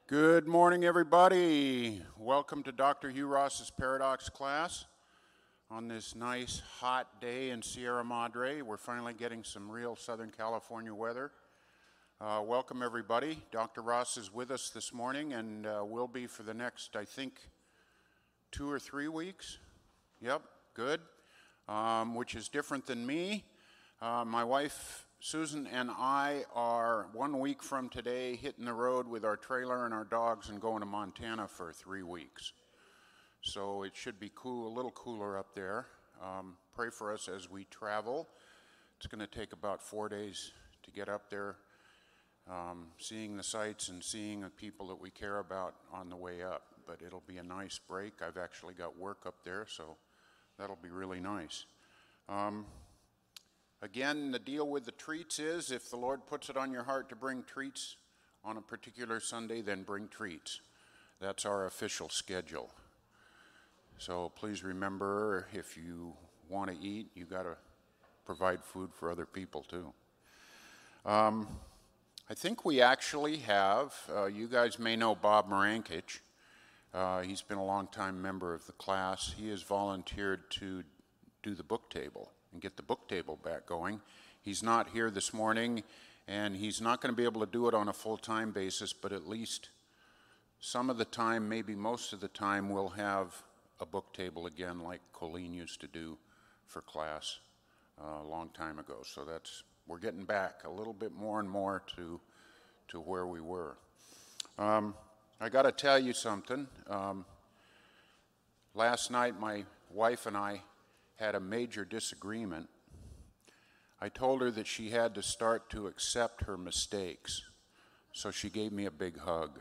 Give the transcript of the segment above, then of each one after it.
Good morning, everybody. Welcome to Dr. Hugh Ross's Paradox class on this nice hot day in Sierra Madre. We're finally getting some real Southern California weather. Welcome, everybody. Dr. Ross is with us this morning and will be for the next, I think, 2 or 3 weeks. Yep, good, which is different than me. My wife, Susan, and I are 1 week from today hitting the road with our trailer and our dogs and going to Montana for 3 weeks. So it should be cool, a little cooler up there. Pray for us as we travel. It's going to take about 4 days to get up there, seeing the sights and seeing the people that we care about on the way up. But it'll be a nice break. I've actually got work up there, so that'll be really nice. Again, the deal with the treats is if the Lord puts it on your heart to bring treats on a particular Sunday, then bring treats. That's our official schedule. So please remember, if you want to eat, you got to provide food for other people too. I think we actually have, you guys may know Bob Marankich. He's been a long-time member of the class. He has volunteered to do the book table and get the book table back going. He's not here this morning, and he's not going to be able to do it on a full-time basis, but at least some of the time, maybe most of the time, we'll have a book table again like Colleen used to do for class a long time ago. So we're getting back a little bit more and more to where we were. I got to tell you something. Last night, my wife and I had a major disagreement. I told her that she had to start to accept her mistakes, so she gave me a big hug.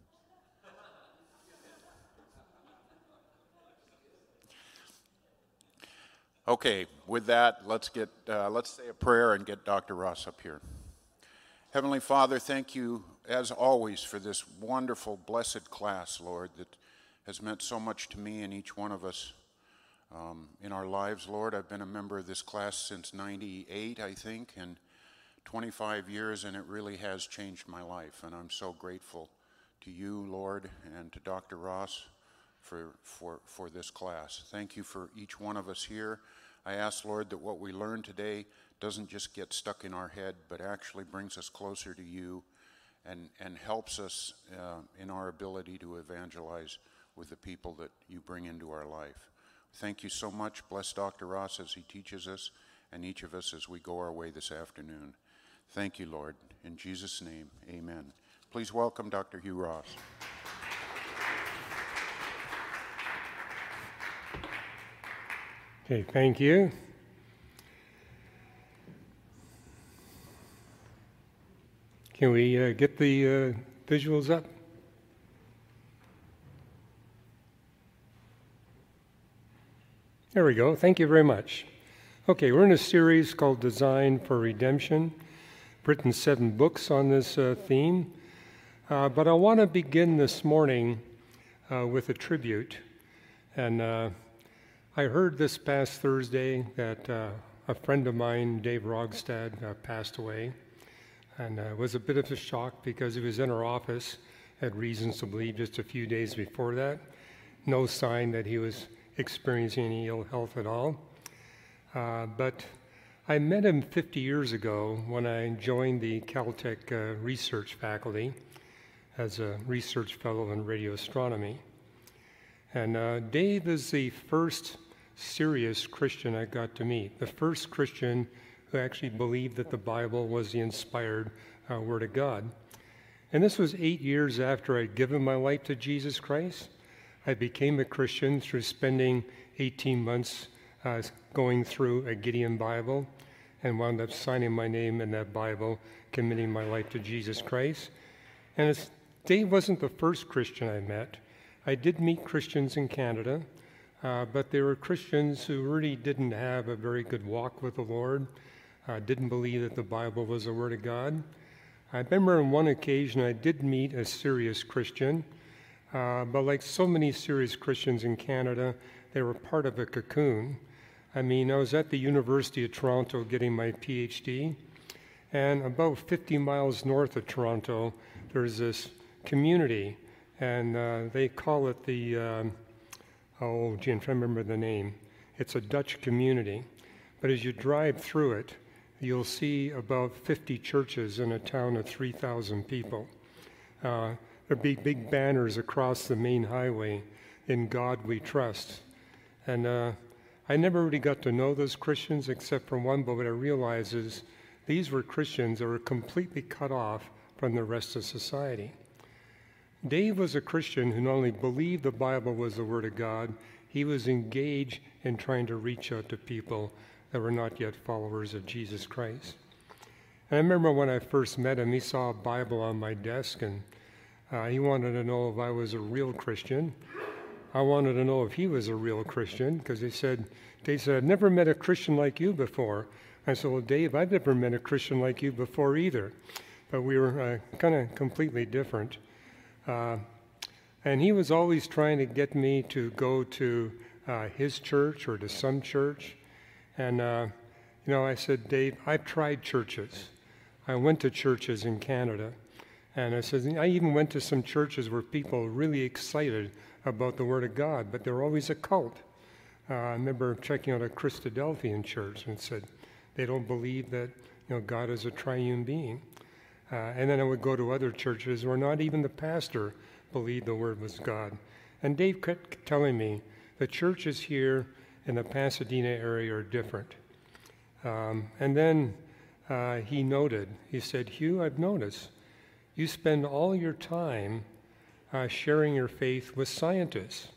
Okay, with that, let's say a prayer and get Dr. Ross up here. Heavenly Father, thank you as always for this wonderful, blessed class, Lord, that has meant so much to me and each one of us in our lives, Lord. I've been a member of this class since '98, I think, and 25 years, and it really has changed my life. And I'm so grateful to you, Lord, and to Dr. Ross for this class. Thank you for each one of us here. I ask, Lord, that what we learn today doesn't just get stuck in our head, but actually brings us closer to you and helps us in our ability to evangelize with the people that you bring into our life. Thank you so much. Bless Dr. Ross as he teaches us, and each of us as we go our way this afternoon. Thank you, Lord. In Jesus' name, amen. Please welcome Dr. Hugh Ross. Okay, thank you. Can we get the visuals up? There we go. Thank you very much. Okay, we're in a series called Design for Redemption. I've written 7 books on this theme. But I want to begin this morning with a tribute. And I heard this past Thursday that a friend of mine, Dave Rogstad, passed away. And it was a bit of a shock because he was in our office, had reasons to believe just a few days before that. No sign that he was experiencing any ill health at all. But I met him 50 years ago when I joined the Caltech research faculty as a research fellow in radio astronomy. And Dave is the first serious Christian I got to meet, the first Christian who actually believed that the Bible was the inspired Word of God. And this was 8 years after I'd given my life to Jesus Christ. I became a Christian through spending 18 months going through a Gideon Bible and wound up signing my name in that Bible, committing my life to Jesus Christ. And Dave wasn't the first Christian I met. I did meet Christians in Canada, but they were Christians who really didn't have a very good walk with the Lord, didn't believe that the Bible was the Word of God. I remember on one occasion I did meet a serious Christian, but like so many serious Christians in Canada, they were part of a cocoon. I mean, I was at the University of Toronto getting my PhD, and about 50 miles north of Toronto, there's this community, and they call it the, I'm trying to remember the name. It's a Dutch community. But as you drive through it, you'll see about 50 churches in a town of 3,000 people. There'll be big banners across the main highway, "In God We Trust." And I never really got to know those Christians except for one, but what I realized is these were Christians that were completely cut off from the rest of society. Dave was a Christian who not only believed the Bible was the Word of God, he was engaged in trying to reach out to people that were not yet followers of Jesus Christ. And I remember when I first met him, he saw a Bible on my desk, and he wanted to know if I was a real Christian. I wanted to know if he was a real Christian, because Dave said, "I've never met a Christian like you before." I said, "Well, Dave, I've never met a Christian like you before either." But we were kind of completely different. And he was always trying to get me to go to his church or to some church. And, I said, "Dave, I've tried churches. I went to churches in Canada." And I said, I even went to some churches where people were really excited about the Word of God, but they're always a cult. I remember checking out a Christadelphian church and said, they don't believe that God is a triune being. And then I would go to other churches where not even the pastor believed the Word was God. And Dave kept telling me the churches here in the Pasadena area are different. And then he said, "Hugh, I've noticed you spend all your time sharing your faith with scientists."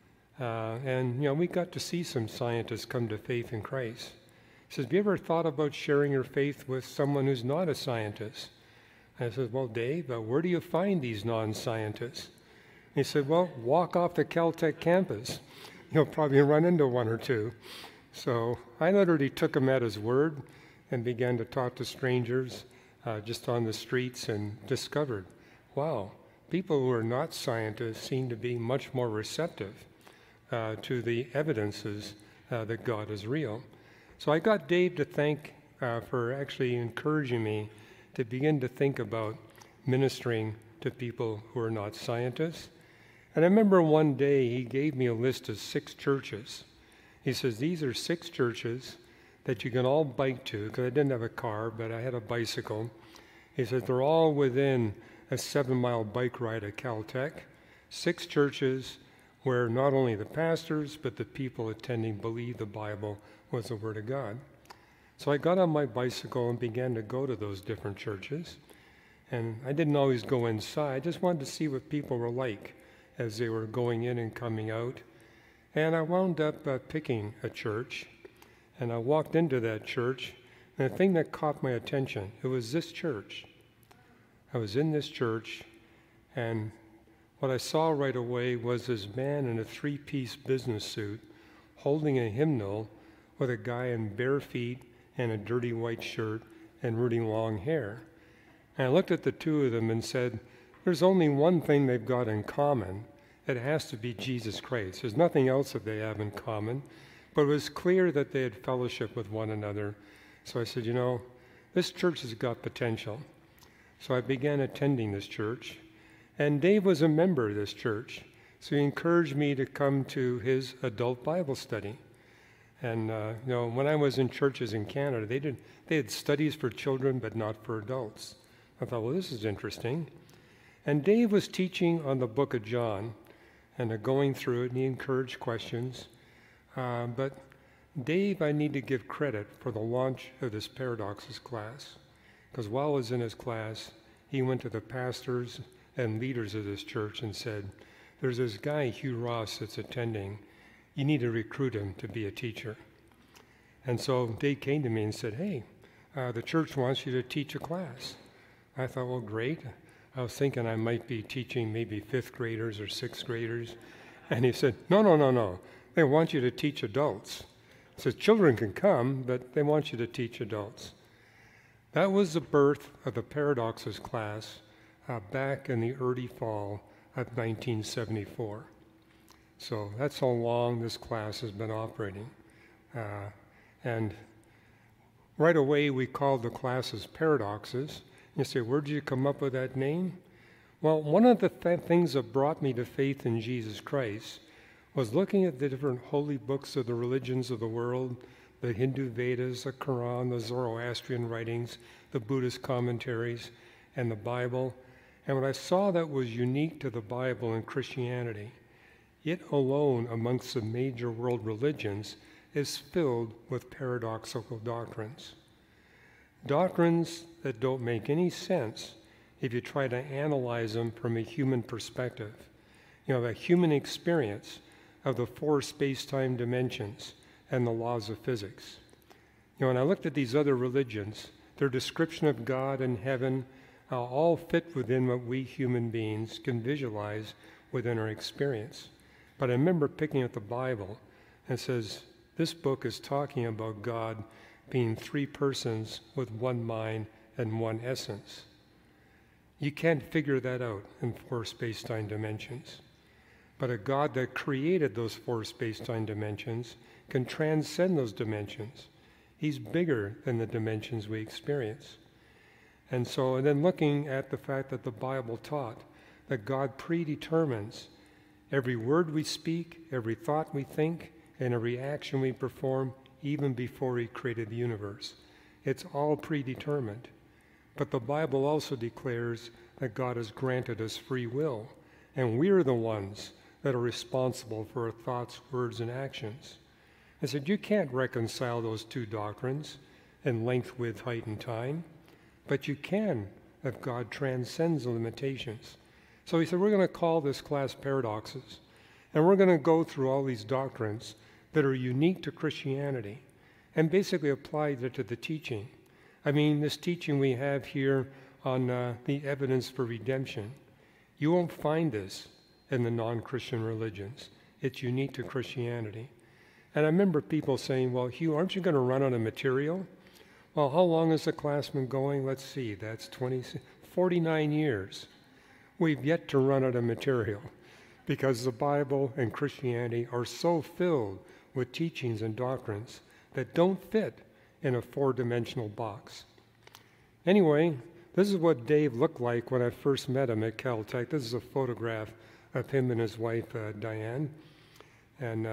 And we got to see some scientists come to faith in Christ. He says, "Have you ever thought about sharing your faith with someone who's not a scientist?" I said, "Well, Dave, where do you find these non-scientists?" He said, "Well, walk off the Caltech campus. You'll probably run into one or two." So I literally took him at his word and began to talk to strangers just on the streets and discovered, wow, people who are not scientists seem to be much more receptive to the evidences that God is real. So I got Dave to thank for actually encouraging me to begin to think about ministering to people who are not scientists. And I remember one day he gave me a list of 6 churches. He says, "These are 6 churches that you can all bike to," because I didn't have a car, but I had a bicycle. He said, "They're all within a 7-mile bike ride at Caltech. 6 churches where not only the pastors, but the people attending believed the Bible was the Word of God." So I got on my bicycle and began to go to those different churches. And I didn't always go inside. I just wanted to see what people were like as they were going in and coming out. And I wound up picking a church. And I walked into that church. And the thing that caught my attention, it was this church. I was in this church. And what I saw right away was this man in a 3-piece business suit holding a hymnal with a guy in bare feet and a dirty white shirt and really long hair. And I looked at the two of them and said, there's only one thing they've got in common. It has to be Jesus Christ. There's nothing else that they have in common. But it was clear that they had fellowship with one another. So I said, this church has got potential. So I began attending this church. And Dave was a member of this church. So he encouraged me to come to his adult Bible study. And, when I was in churches in Canada, they had studies for children, but not for adults. I thought, well, this is interesting. And Dave was teaching on the book of John and going through it, and he encouraged questions. But Dave, I need to give credit for the launch of this Paradoxes class, because while I was in his class, he went to the pastors and leaders of this church and said, there's this guy, Hugh Ross, that's attending. You need to recruit him to be a teacher. And so Dave came to me and said, hey, the church wants you to teach a class. I thought, well, great. I was thinking I might be teaching maybe 5th graders or 6th graders. And he said, no. They want you to teach adults. He said, children can come, but they want you to teach adults. That was the birth of the Paradoxes class back in the early fall of 1974. So that's how long this class has been operating. And right away we called the classes Paradoxes. You say, where did you come up with that name? Well, one of the things that brought me to faith in Jesus Christ was looking at the different holy books of the religions of the world, the Hindu Vedas, the Quran, the Zoroastrian writings, the Buddhist commentaries, and the Bible. And what I saw that was unique to the Bible and Christianity, it alone amongst the major world religions is filled with paradoxical doctrines. Doctrines that don't make any sense if you try to analyze them from a human perspective. The human experience of the four space-time dimensions and the laws of physics. When I looked at these other religions, their description of God and heaven all fit within what we human beings can visualize within our experience. But I remember picking up the Bible, and it says, this book is talking about God being three persons with one mind and one essence. You can't figure that out in four space-time dimensions. But a God that created those four space-time dimensions can transcend those dimensions. He's bigger than the dimensions we experience. And then looking at the fact that the Bible taught that God predetermines every word we speak, every thought we think, and every action we perform, even before he created the universe. It's all predetermined. But the Bible also declares that God has granted us free will, and we're the ones that are responsible for our thoughts, words, and actions. I said, you can't reconcile those two doctrines in length, width, height, and time, but you can if God transcends the limitations. So he said, we're going to call this class Paradoxes, and we're going to go through all these doctrines that are unique to Christianity and basically apply that to the teaching. This teaching we have here on the evidence for redemption, you won't find this in the non-Christian religions. It's unique to Christianity. And I remember people saying, well, Hugh, aren't you going to run out of material? Well, how long has the class been going? Let's see, that's 49 years. We've yet to run out of material because the Bible and Christianity are so filled with teachings and doctrines that don't fit in a four-dimensional box. Anyway, this is what Dave looked like when I first met him at Caltech. This is a photograph of him and his wife, Diane. And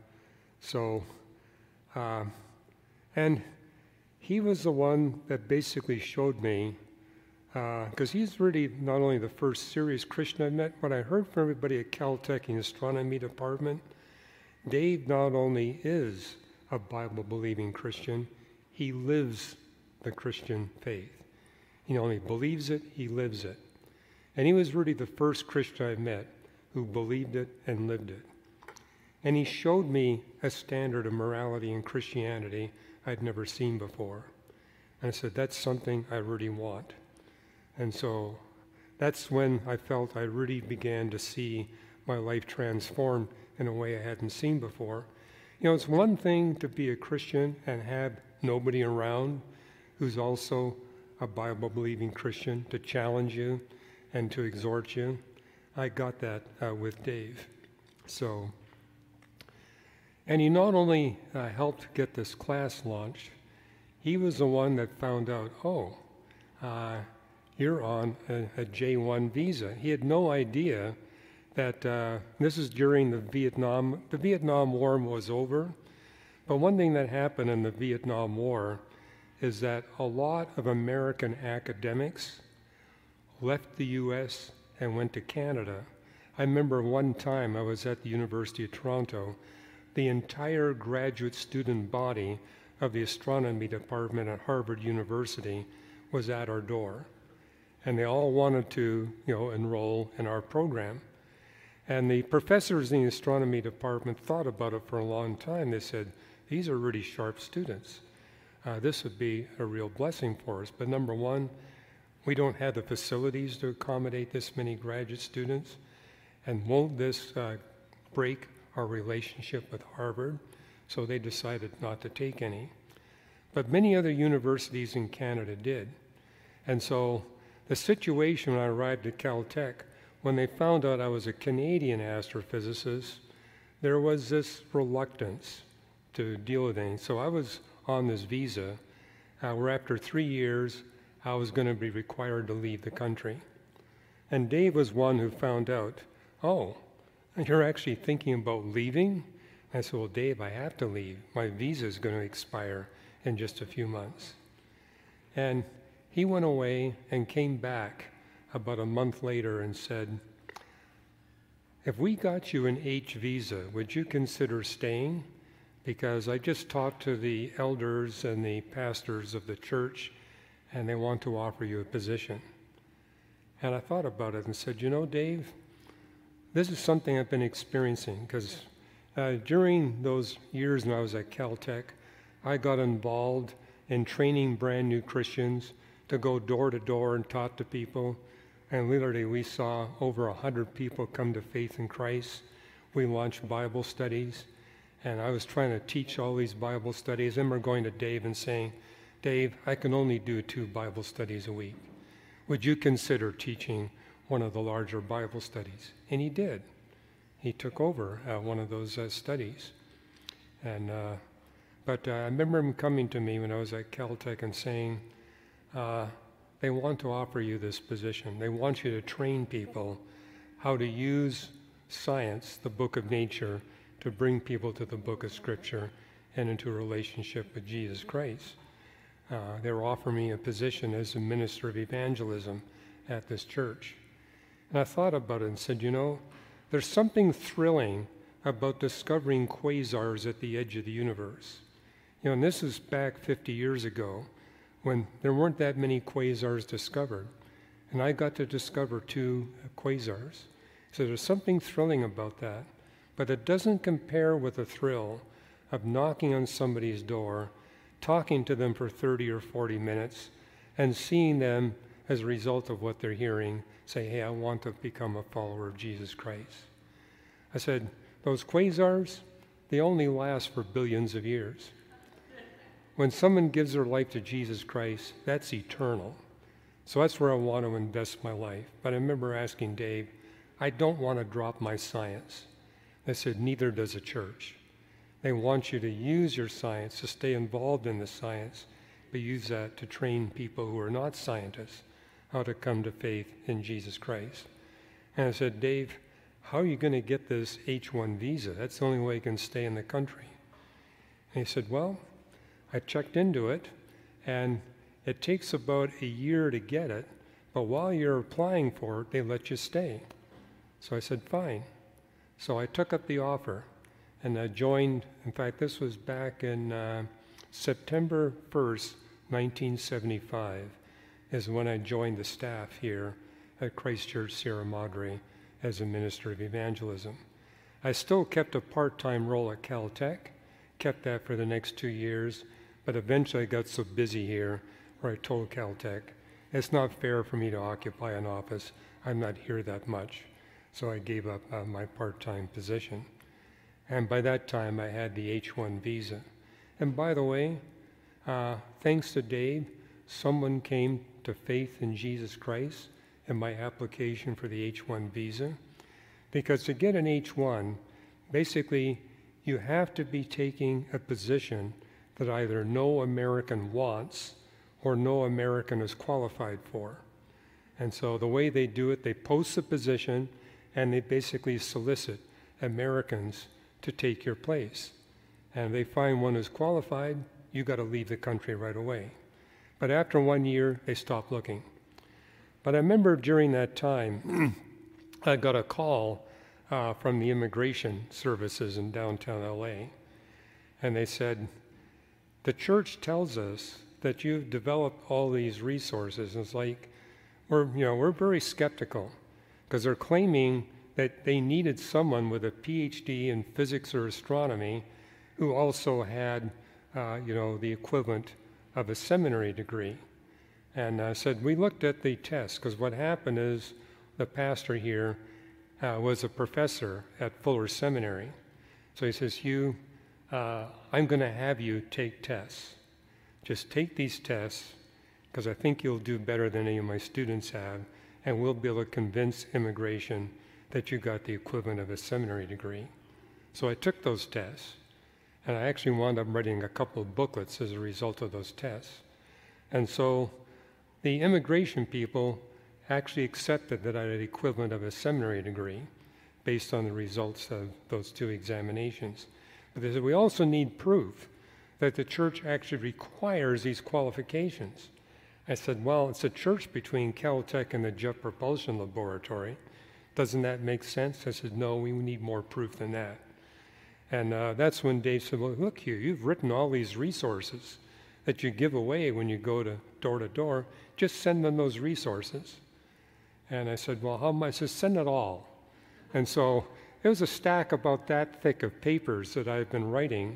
he was the one that basically showed me, because he's really not only the first serious Christian I met, but I heard from everybody at Caltech in the astronomy department, Dave not only is a Bible-believing Christian, he lives the Christian faith. He not only believes it, he lives it. And he was really the first Christian I met who believed it and lived it. And he showed me a standard of morality in Christianity I'd never seen before. And I said, that's something I really want. And so that's when I felt I really began to see my life transformed in a way I hadn't seen before. It's one thing to be a Christian and have nobody around who's also a Bible-believing Christian to challenge you and to exhort you. I got that with Dave. And he not only helped get this class launched, he was the one that found out, you're on a J-1 visa. He had no idea that this is during the Vietnam War was over. But one thing that happened in the Vietnam War is that a lot of American academics left the U.S. and went to Canada. I remember one time I was at the University of Toronto. The entire graduate student body of the astronomy department at Harvard University was at our door. And they all wanted to, enroll in our program. And the professors in the astronomy department thought about it for a long time. They said, these are really sharp students. This would be a real blessing for us. But number one, we don't have the facilities to accommodate this many graduate students. And won't this break our relationship with Harvard? So they decided not to take any. But many other universities in Canada did. And so the situation when I arrived at Caltech, when they found out I was a Canadian astrophysicist, there was this reluctance to deal with anything. So I was on this visa where after 3 years, I was going to be required to leave the country. And Dave was one who found out, oh, you're actually thinking about leaving? I said, well, Dave, I have to leave. My visa is going to expire in just a few months. And he went away and came back about a month later and said, if we got you an H visa, would you consider staying? Because I just talked to the elders and the pastors of the church, and they want to offer you a position. And I thought about it and said, you know, Dave, this is something I've been experiencing, because during those years when I was at Caltech, I got involved in training brand new Christians to go door to door and talk to people. And literally we saw over 100 people come to faith in Christ. We launched Bible studies. And I was trying to teach all these Bible studies. And we're going to Dave and saying, Dave, I can only do 2 Bible studies a week. Would you consider teaching one of the larger Bible studies? And he did. He took over one of those studies. And but I remember him coming to me when I was at Caltech and saying, they want to offer you this position. They want you to train people how to use science, the book of nature, to bring people to the book of Scripture and into a relationship with Jesus Christ. They were offering me a position as a minister of evangelism at this church. And I thought about it and said, you know, there's something thrilling about discovering quasars at the edge of the universe. You know, and this is back 50 years ago when there weren't that many quasars discovered. And I got to discover 2 quasars. So there's something thrilling about that. But it doesn't compare with the thrill of knocking on somebody's door, talking to them for 30 or 40 minutes, and seeing them, as a result of what they're hearing, say, hey, I want to become a follower of Jesus Christ. I said, those quasars, they only last for billions of years. When someone gives their life to Jesus Christ, that's eternal. So that's where I want to invest my life. But I remember asking Dave, I don't want to drop my science. They said, neither does a church. They want you to use your science, to stay involved in the science, but use that to train people who are not scientists how to come to faith in Jesus Christ. And I said, Dave, how are you going to get this H-1 visa? That's the only way you can stay in the country. And he said, well, I checked into it, and it takes about a year to get it, but while you're applying for it, they let you stay. So I said, fine. So I took up the offer, and I joined. In fact, this was back in September 1st, 1975, is when I joined the staff here at Christ Church Sierra Madre as a minister of evangelism. I still kept a part-time role at Caltech, kept that for the next 2 years, but eventually I got so busy here where I told Caltech, it's not fair for me to occupy an office. I'm not here that much. So I gave up my part-time position. And by that time, I had the H-1 visa. And by the way, thanks to Dave, someone came to faith in Jesus Christ in my application for the H-1 visa. Because to get an H-1, basically, you have to be taking a position that either no American wants or no American is qualified for. And so the way they do it, they post the position and they basically solicit Americans to take your place. And if they find one who's qualified, you got to leave the country right away. But after 1 year, they stop looking. But I remember during that time, I got a call from the immigration services in downtown LA. And they said, the church tells us that you've developed all these resources. And it's like, we're very skeptical because they're claiming that they needed someone with a PhD in physics or astronomy who also had, the equivalent of a seminary degree. And I said, we looked at the test because what happened is the pastor here was a professor at Fuller Seminary. So he says, Hugh, I'm going to have you take tests. Just take these tests because I think you'll do better than any of my students have, and we'll be able to convince immigration that you got the equivalent of a seminary degree. So I took those tests, and I actually wound up writing a couple of booklets as a result of those tests. And so the immigration people actually accepted that I had the equivalent of a seminary degree based on the results of those 2 examinations. But they said, we also need proof that the church actually requires these qualifications. I said, well, it's a church between Caltech and the Jet Propulsion Laboratory. Doesn't that make sense? I said, no, we need more proof than that. And that's when Dave said, well, look, you've written all these resources that you give away when you go to door, just send them those resources. And I said, well, how much? I said, send it all. And so it was a stack about that thick of papers that I've been writing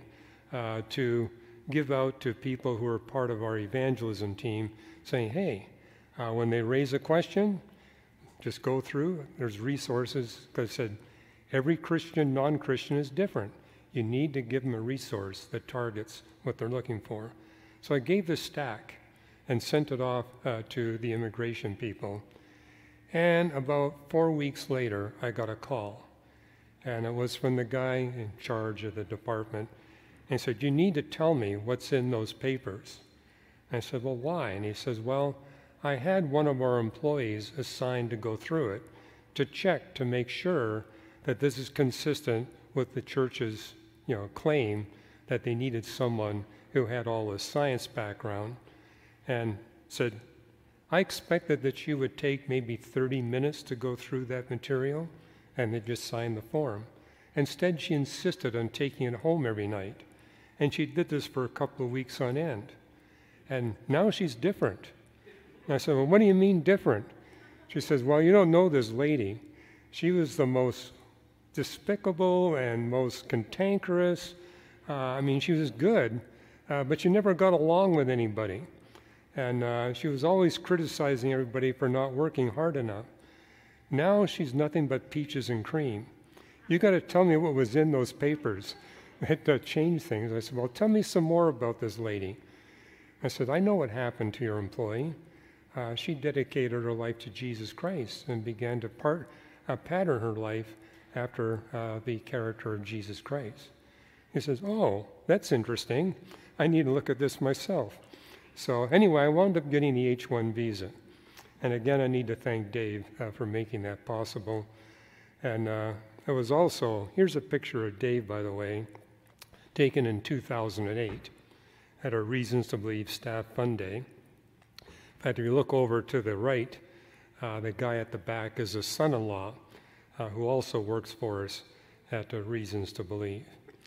to give out to people who are part of our evangelism team, saying, hey, when they raise a question, just go through. There's resources. Because I said, every Christian, non-Christian is different. You need to give them a resource that targets what they're looking for. So I gave this stack and sent it off to the immigration people. And about 4 weeks later, I got a call. And it was from the guy in charge of the department. And he said, you need to tell me what's in those papers. And I said, well, why? And he says, well, I had one of our employees assigned to go through it to check to make sure that this is consistent with the church's claim that they needed someone who had all this science background, and said, I expected that she would take maybe 30 minutes to go through that material and then just sign the form. Instead, she insisted on taking it home every night. And she did this for a couple of weeks on end. And now she's different. And I said, well, what do you mean different? She says, well, you don't know this lady. She was the most despicable and most cantankerous. She was good, but she never got along with anybody. And she was always criticizing everybody for not working hard enough. Now she's nothing but peaches and cream. You got to tell me what was in those papers. It changed things. I said, well, tell me some more about this lady. I said, I know what happened to your employee. She dedicated her life to Jesus Christ and began to pattern her life after the character of Jesus Christ. He says, oh, that's interesting. I need to look at this myself. So anyway, I wound up getting the H-1 visa. And again, I need to thank Dave for making that possible. And it was also, here's a picture of Dave, by the way, taken in 2008 at our Reasons to Believe Staff Fund Day. In fact, if you look over to the right, the guy at the back is a son-in-law who also works for us at Reasons to Believe.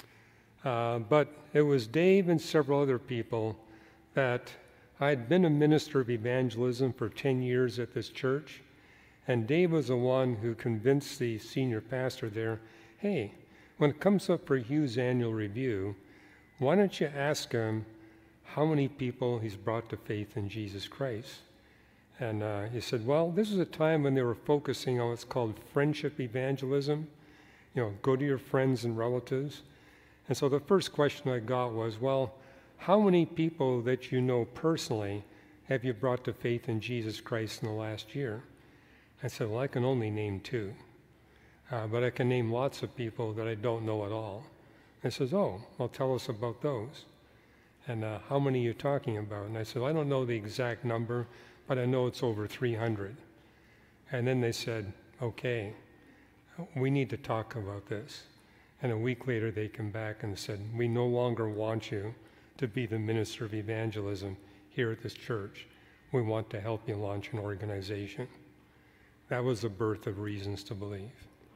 But it was Dave and several other people that I'd been a minister of evangelism for 10 years at this church, and Dave was the one who convinced the senior pastor there, hey, when it comes up for Hugh's annual review, why don't you ask him how many people he's brought to faith in Jesus Christ? And he said, well, this is a time when they were focusing on what's called friendship evangelism. Go to your friends and relatives. And so the first question I got was, well, how many people that you know personally have you brought to faith in Jesus Christ in the last year? I said, well, I can only name 2. But I can name lots of people that I don't know at all. And he says, oh, well, tell us about those. And how many are you talking about? And I said, I don't know the exact number, but I know it's over 300. And then they said, okay, we need to talk about this. And a week later, they came back and said, we no longer want you to be the minister of evangelism here at this church. We want to help you launch an organization. That was the birth of Reasons to Believe.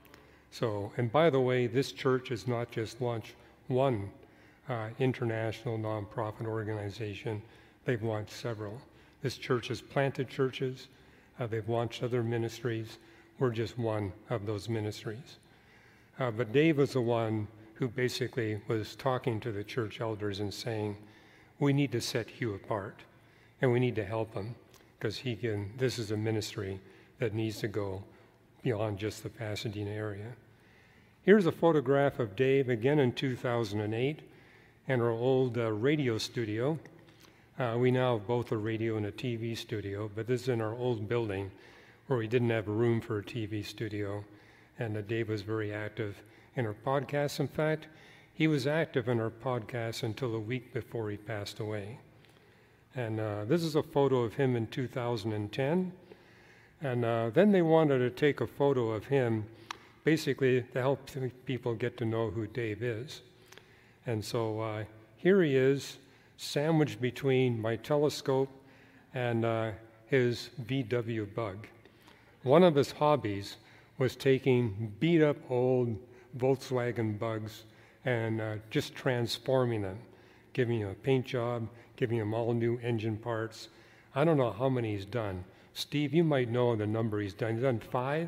So, and by the way, this church has not just launched one international nonprofit organization. They've launched several. This church has planted churches. They've launched other ministries. We're just one of those ministries. But Dave was the one who basically was talking to the church elders and saying, we need to set Hugh apart, and we need to help him, because this is a ministry that needs to go beyond just the Pasadena area. Here's a photograph of Dave, again in 2008, in our old radio studio. We now have both a radio and a TV studio, but this is in our old building where we didn't have room for a TV studio, and Dave was very active in our podcasts. In fact, he was active in our podcasts until a week before he passed away. And this is a photo of him in 2010. And then they wanted to take a photo of him, basically to help people get to know who Dave is. And so here he is, sandwiched between my telescope and his VW Bug. One of his hobbies was taking beat-up old Volkswagen Bugs and just transforming them, giving them a paint job, giving them all new engine parts. I don't know how many he's done. Steve, you might know the number he's done. He's done 5?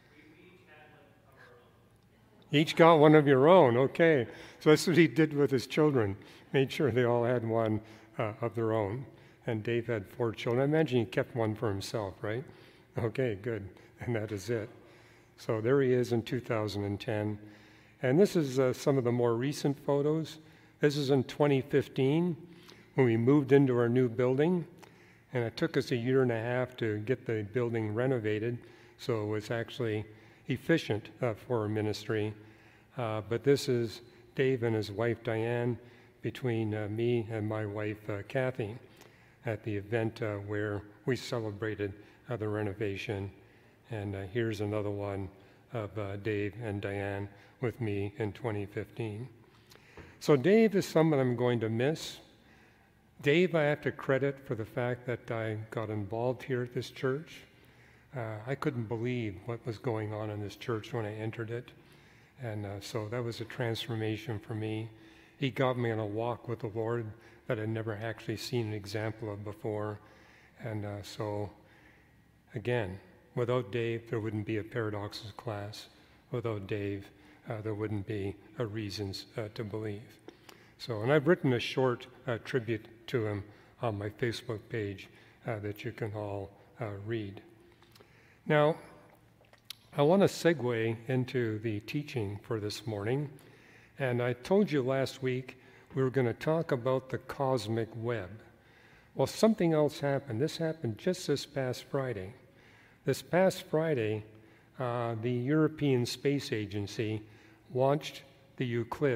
Each got one of your own, okay. So that's what he did with his children, made sure they all had one of their own. And Dave had 4 children. I imagine he kept one for himself, right? Okay, good. And that is it. So there he is in 2010. And this is some of the more recent photos. This is in 2015 when we moved into our new building. And it took us a year and a half to get the building renovated. So it was actually efficient for our ministry. But this is Dave and his wife Diane between me and my wife Kathy at the event where we celebrated the renovation. And here's another one of Dave and Diane with me in 2015. So Dave is someone I'm going to miss. Dave, I have to credit for the fact that I got involved here at this church. I couldn't believe what was going on in this church when I entered it. And so that was a transformation for me. He got me on a walk with the Lord that I'd never actually seen an example of before. And so, again, without Dave, there wouldn't be a Paradoxes class. Without Dave, there wouldn't be a Reasons to Believe. So, and I've written a short tribute to him on my Facebook page that you can all read. Now, I want to segue into the teaching for this morning. And I told you last week we were going to talk about the cosmic web. Well, something else happened. This happened just this past Friday. This past Friday, the European Space Agency launched the Euclid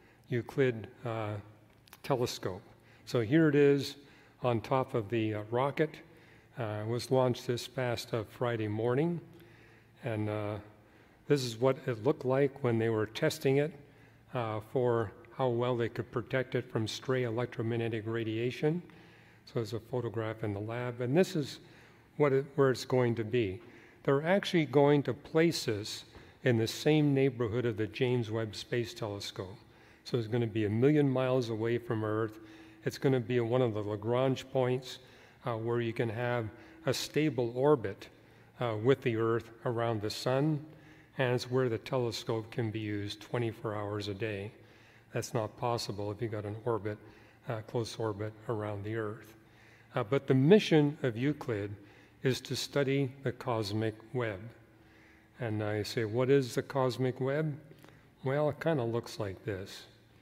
telescope. So here it is on top of the rocket. It was launched this past Friday morning. And this is what it looked like when they were testing it for how well they could protect it from stray electromagnetic radiation. So there's a photograph in the lab. And this is where it's going to be. They're actually going to place this in the same neighborhood of the James Webb Space Telescope. So it's going to be 1 million miles away from Earth. It's going to be one of the Lagrange points where you can have a stable orbit with the Earth around the sun, and it's where the telescope can be used 24 hours a day. That's not possible if you've got an orbit, close orbit around the Earth. But the mission of Euclid is to study the cosmic web. And I say, what is the cosmic web? Well, it kind of looks like this.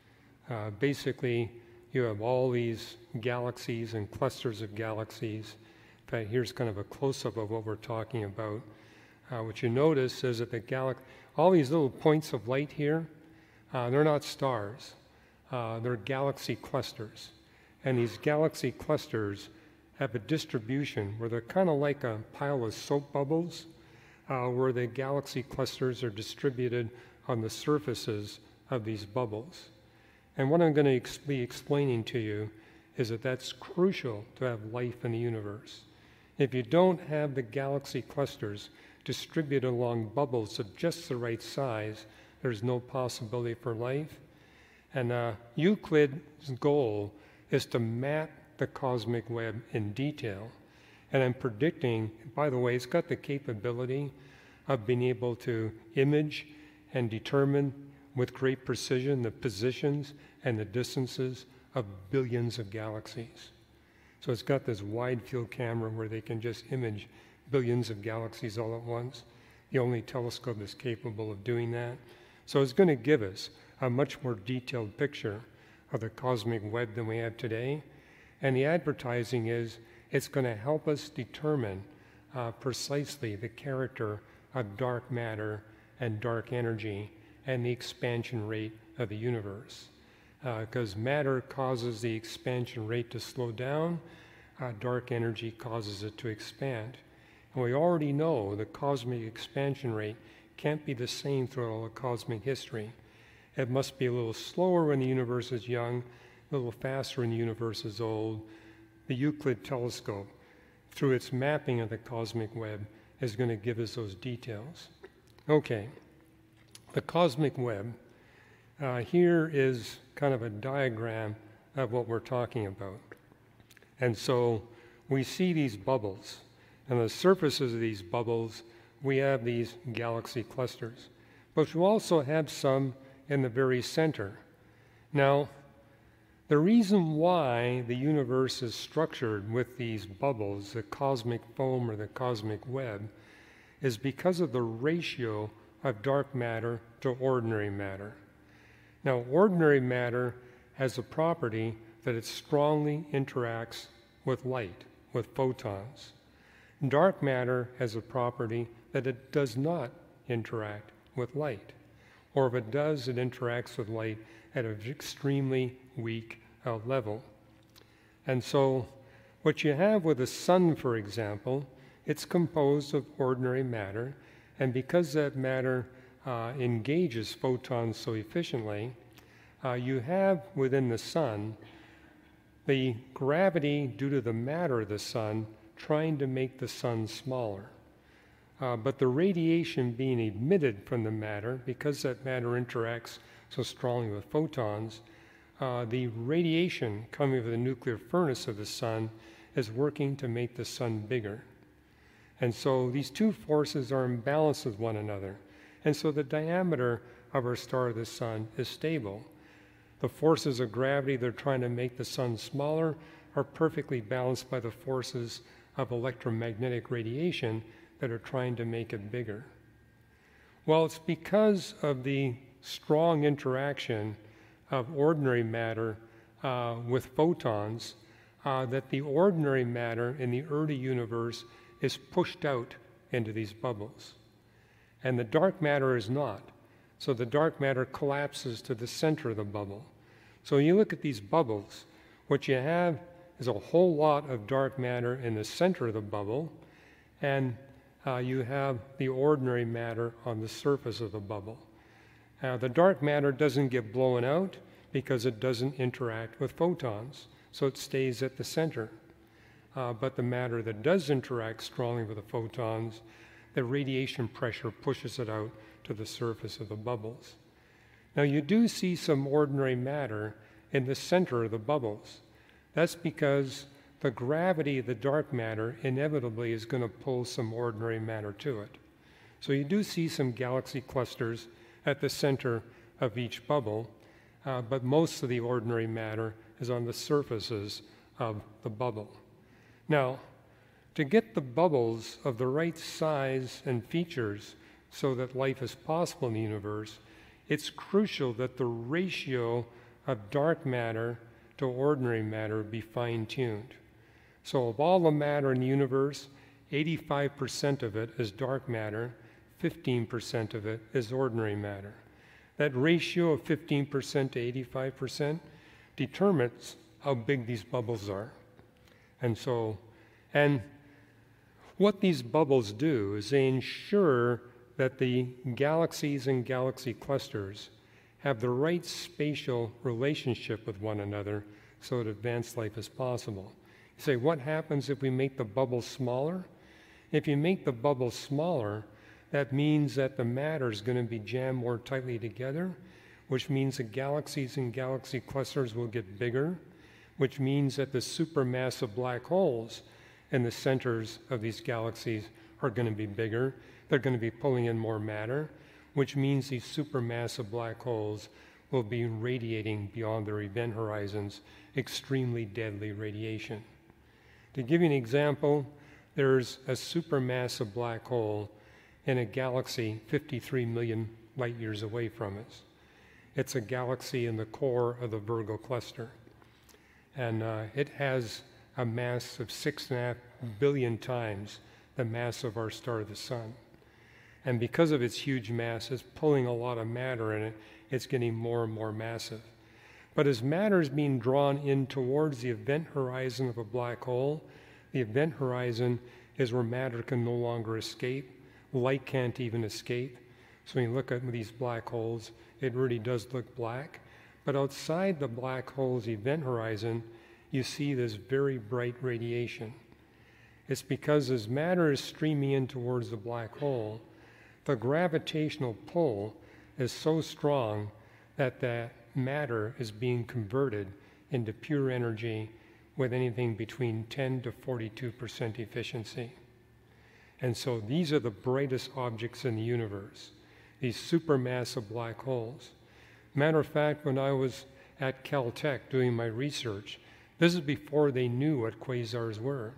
Basically, you have all these galaxies and clusters of galaxies. In fact, here's kind of a close-up of what we're talking about. What you notice is that all these little points of light here, they're not stars. They're galaxy clusters. And these galaxy clusters have a distribution where they're kind of like a pile of soap bubbles, where the galaxy clusters are distributed on the surfaces of these bubbles. And what I'm going to be explaining to you is that that's crucial to have life in the universe. If you don't have the galaxy clusters distributed along bubbles of just the right size, there's no possibility for life. And Euclid's goal is to map the cosmic web in detail. And I'm predicting, by the way, it's got the capability of being able to image and determine with great precision the positions and the distances of billions of galaxies. So it's got this wide field camera where they can just image billions of galaxies all at once. The only telescope that's capable of doing that. So it's going to give us a much more detailed picture of the cosmic web than we have today. And the advertising is it's going to help us determine precisely the character of dark matter and dark energy and the expansion rate of the universe. Because matter causes the expansion rate to slow down, dark energy causes it to expand. And we already know the cosmic expansion rate can't be the same throughout all of cosmic history. It must be a little slower when the universe is young, a little faster when the universe is old. The Euclid telescope, through its mapping of the cosmic web, is going to give us those details. Okay, the cosmic web. Here is kind of a diagram of what we're talking about. And so we see these bubbles. And the surfaces of these bubbles, we have these galaxy clusters. But you also have some in the very center. Now, the reason why the universe is structured with these bubbles, the cosmic foam or the cosmic web, is because of the ratio of dark matter to ordinary matter. Now, ordinary matter has a property that it strongly interacts with light, with photons. Dark matter has a property that it does not interact with light. Or if it does, it interacts with light at an extremely weak level. And so what you have with the sun, for example, it's composed of ordinary matter, and because that matter engages photons so efficiently, you have within the sun the gravity due to the matter of the sun trying to make the sun smaller. But the radiation being emitted from the matter, because that matter interacts so strongly with photons, the radiation coming from the nuclear furnace of the sun is working to make the sun bigger. And so these two forces are in balance with one another. And so the diameter of our star, the sun, is stable. The forces of gravity that are trying to make the sun smaller are perfectly balanced by the forces of electromagnetic radiation that are trying to make it bigger. Well, it's because of the strong interaction of ordinary matter with photons that the ordinary matter in the early universe is pushed out into these bubbles. And the dark matter is not. So the dark matter collapses to the center of the bubble. So when you look at these bubbles, what you have is a whole lot of dark matter in the center of the bubble, and you have the ordinary matter on the surface of the bubble. The dark matter doesn't get blown out because it doesn't interact with photons, so it stays at the center. But the matter that does interact strongly with the photons, the radiation pressure pushes it out to the surface of the bubbles. Now you do see some ordinary matter in the center of the bubbles. That's because the gravity of the dark matter inevitably is going to pull some ordinary matter to it. So you do see some galaxy clusters at the center of each bubble, but most of the ordinary matter is on the surfaces of the bubble. Now, to get the bubbles of the right size and features so that life is possible in the universe, it's crucial that the ratio of dark matter to ordinary matter be fine-tuned. So of all the matter in the universe, 85% of it is dark matter, 15% of it is ordinary matter. That ratio of 15% to 85% determines how big these bubbles are. And what these bubbles do is they ensure that the galaxies and galaxy clusters have the right spatial relationship with one another so that advanced life is possible. You say, what happens if we make the bubble smaller? If you make the bubble smaller, that means that the matter is going to be jammed more tightly together, which means the galaxies and galaxy clusters will get bigger, which means that the supermassive black holes in the centers of these galaxies are going to be bigger. They're going to be pulling in more matter, which means these supermassive black holes will be radiating beyond their event horizons extremely deadly radiation. To give you an example, there's a supermassive black hole in a galaxy 53 million light years away from us. It's a galaxy in the core of the Virgo cluster. And it has a mass of 6.5 billion times the mass of our star, the sun. And because of its huge mass, it's pulling a lot of matter in it. It's getting more and more massive. But as matter is being drawn in towards the event horizon of a black hole, the event horizon is where matter can no longer escape. Light can't even escape. So when you look at these black holes, it really does look black. But outside the black hole's event horizon, you see this very bright radiation. It's because as matter is streaming in towards the black hole, the gravitational pull is so strong that that matter is being converted into pure energy with anything between 10 to 42% efficiency. And so these are the brightest objects in the universe, these supermassive black holes. Matter of fact, when I was at Caltech doing my research, this is before they knew what quasars were.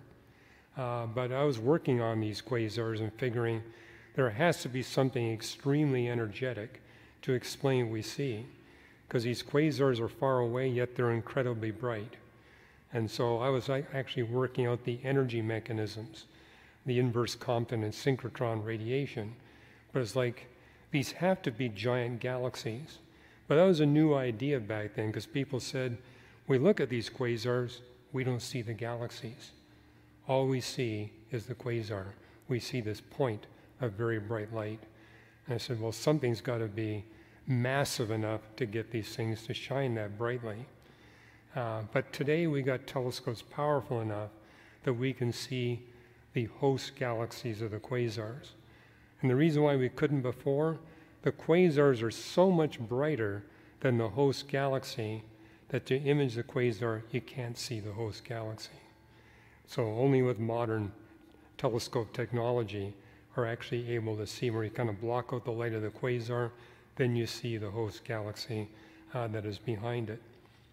But I was working on these quasars and figuring there has to be something extremely energetic to explain what we see, because these quasars are far away, yet they're incredibly bright. And so I was actually working out the energy mechanisms, the inverse Compton and synchrotron radiation. But it's like, these have to be giant galaxies. But that was a new idea back then, because people said, we look at these quasars, we don't see the galaxies. All we see is the quasar. We see this point of very bright light. And I said, well, something's got to be massive enough to get these things to shine that brightly. But today we got telescopes powerful enough that we can see the host galaxies of the quasars. And the reason why we couldn't before, the quasars are so much brighter than the host galaxy that to image the quasar, you can't see the host galaxy. So only with modern telescope technology are actually able to see where you kind of block out the light of the quasar, then you see the host galaxy that is behind it.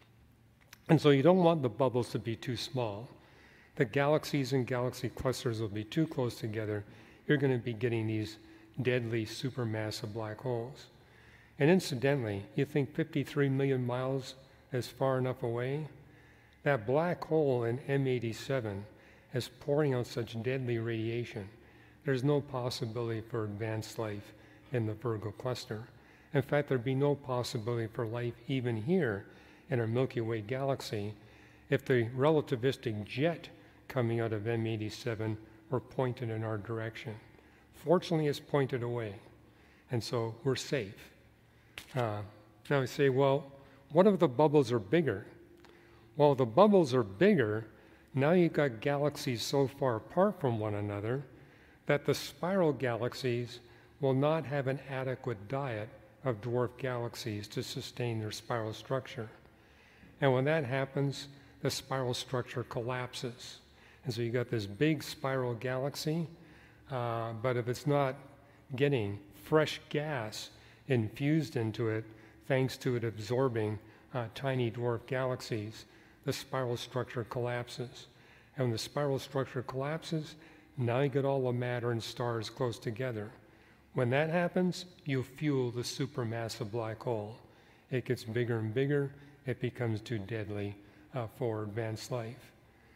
And so you don't want the bubbles to be too small. The galaxies and galaxy clusters will be too close together. You're going to be getting these deadly supermassive black holes. And incidentally, you think 53 million miles is far enough away? That black hole in M87 is pouring out such deadly radiation. There's no possibility for advanced life in the Virgo cluster. In fact, there'd be no possibility for life even here in our Milky Way galaxy if the relativistic jet coming out of M87 were pointed in our direction. Fortunately, it's pointed away, and so we're safe. Now we say, well, what if the bubbles are bigger? Well, the bubbles are bigger. Now you've got galaxies so far apart from one another that the spiral galaxies will not have an adequate diet of dwarf galaxies to sustain their spiral structure. And when that happens, the spiral structure collapses. And so you got this big spiral galaxy, but if it's not getting fresh gas infused into it, thanks to it absorbing tiny dwarf galaxies, the spiral structure collapses. And when the spiral structure collapses, now you get all the matter and stars close together. When that happens, you fuel the supermassive black hole. It gets bigger and bigger. It becomes too deadly for advanced life.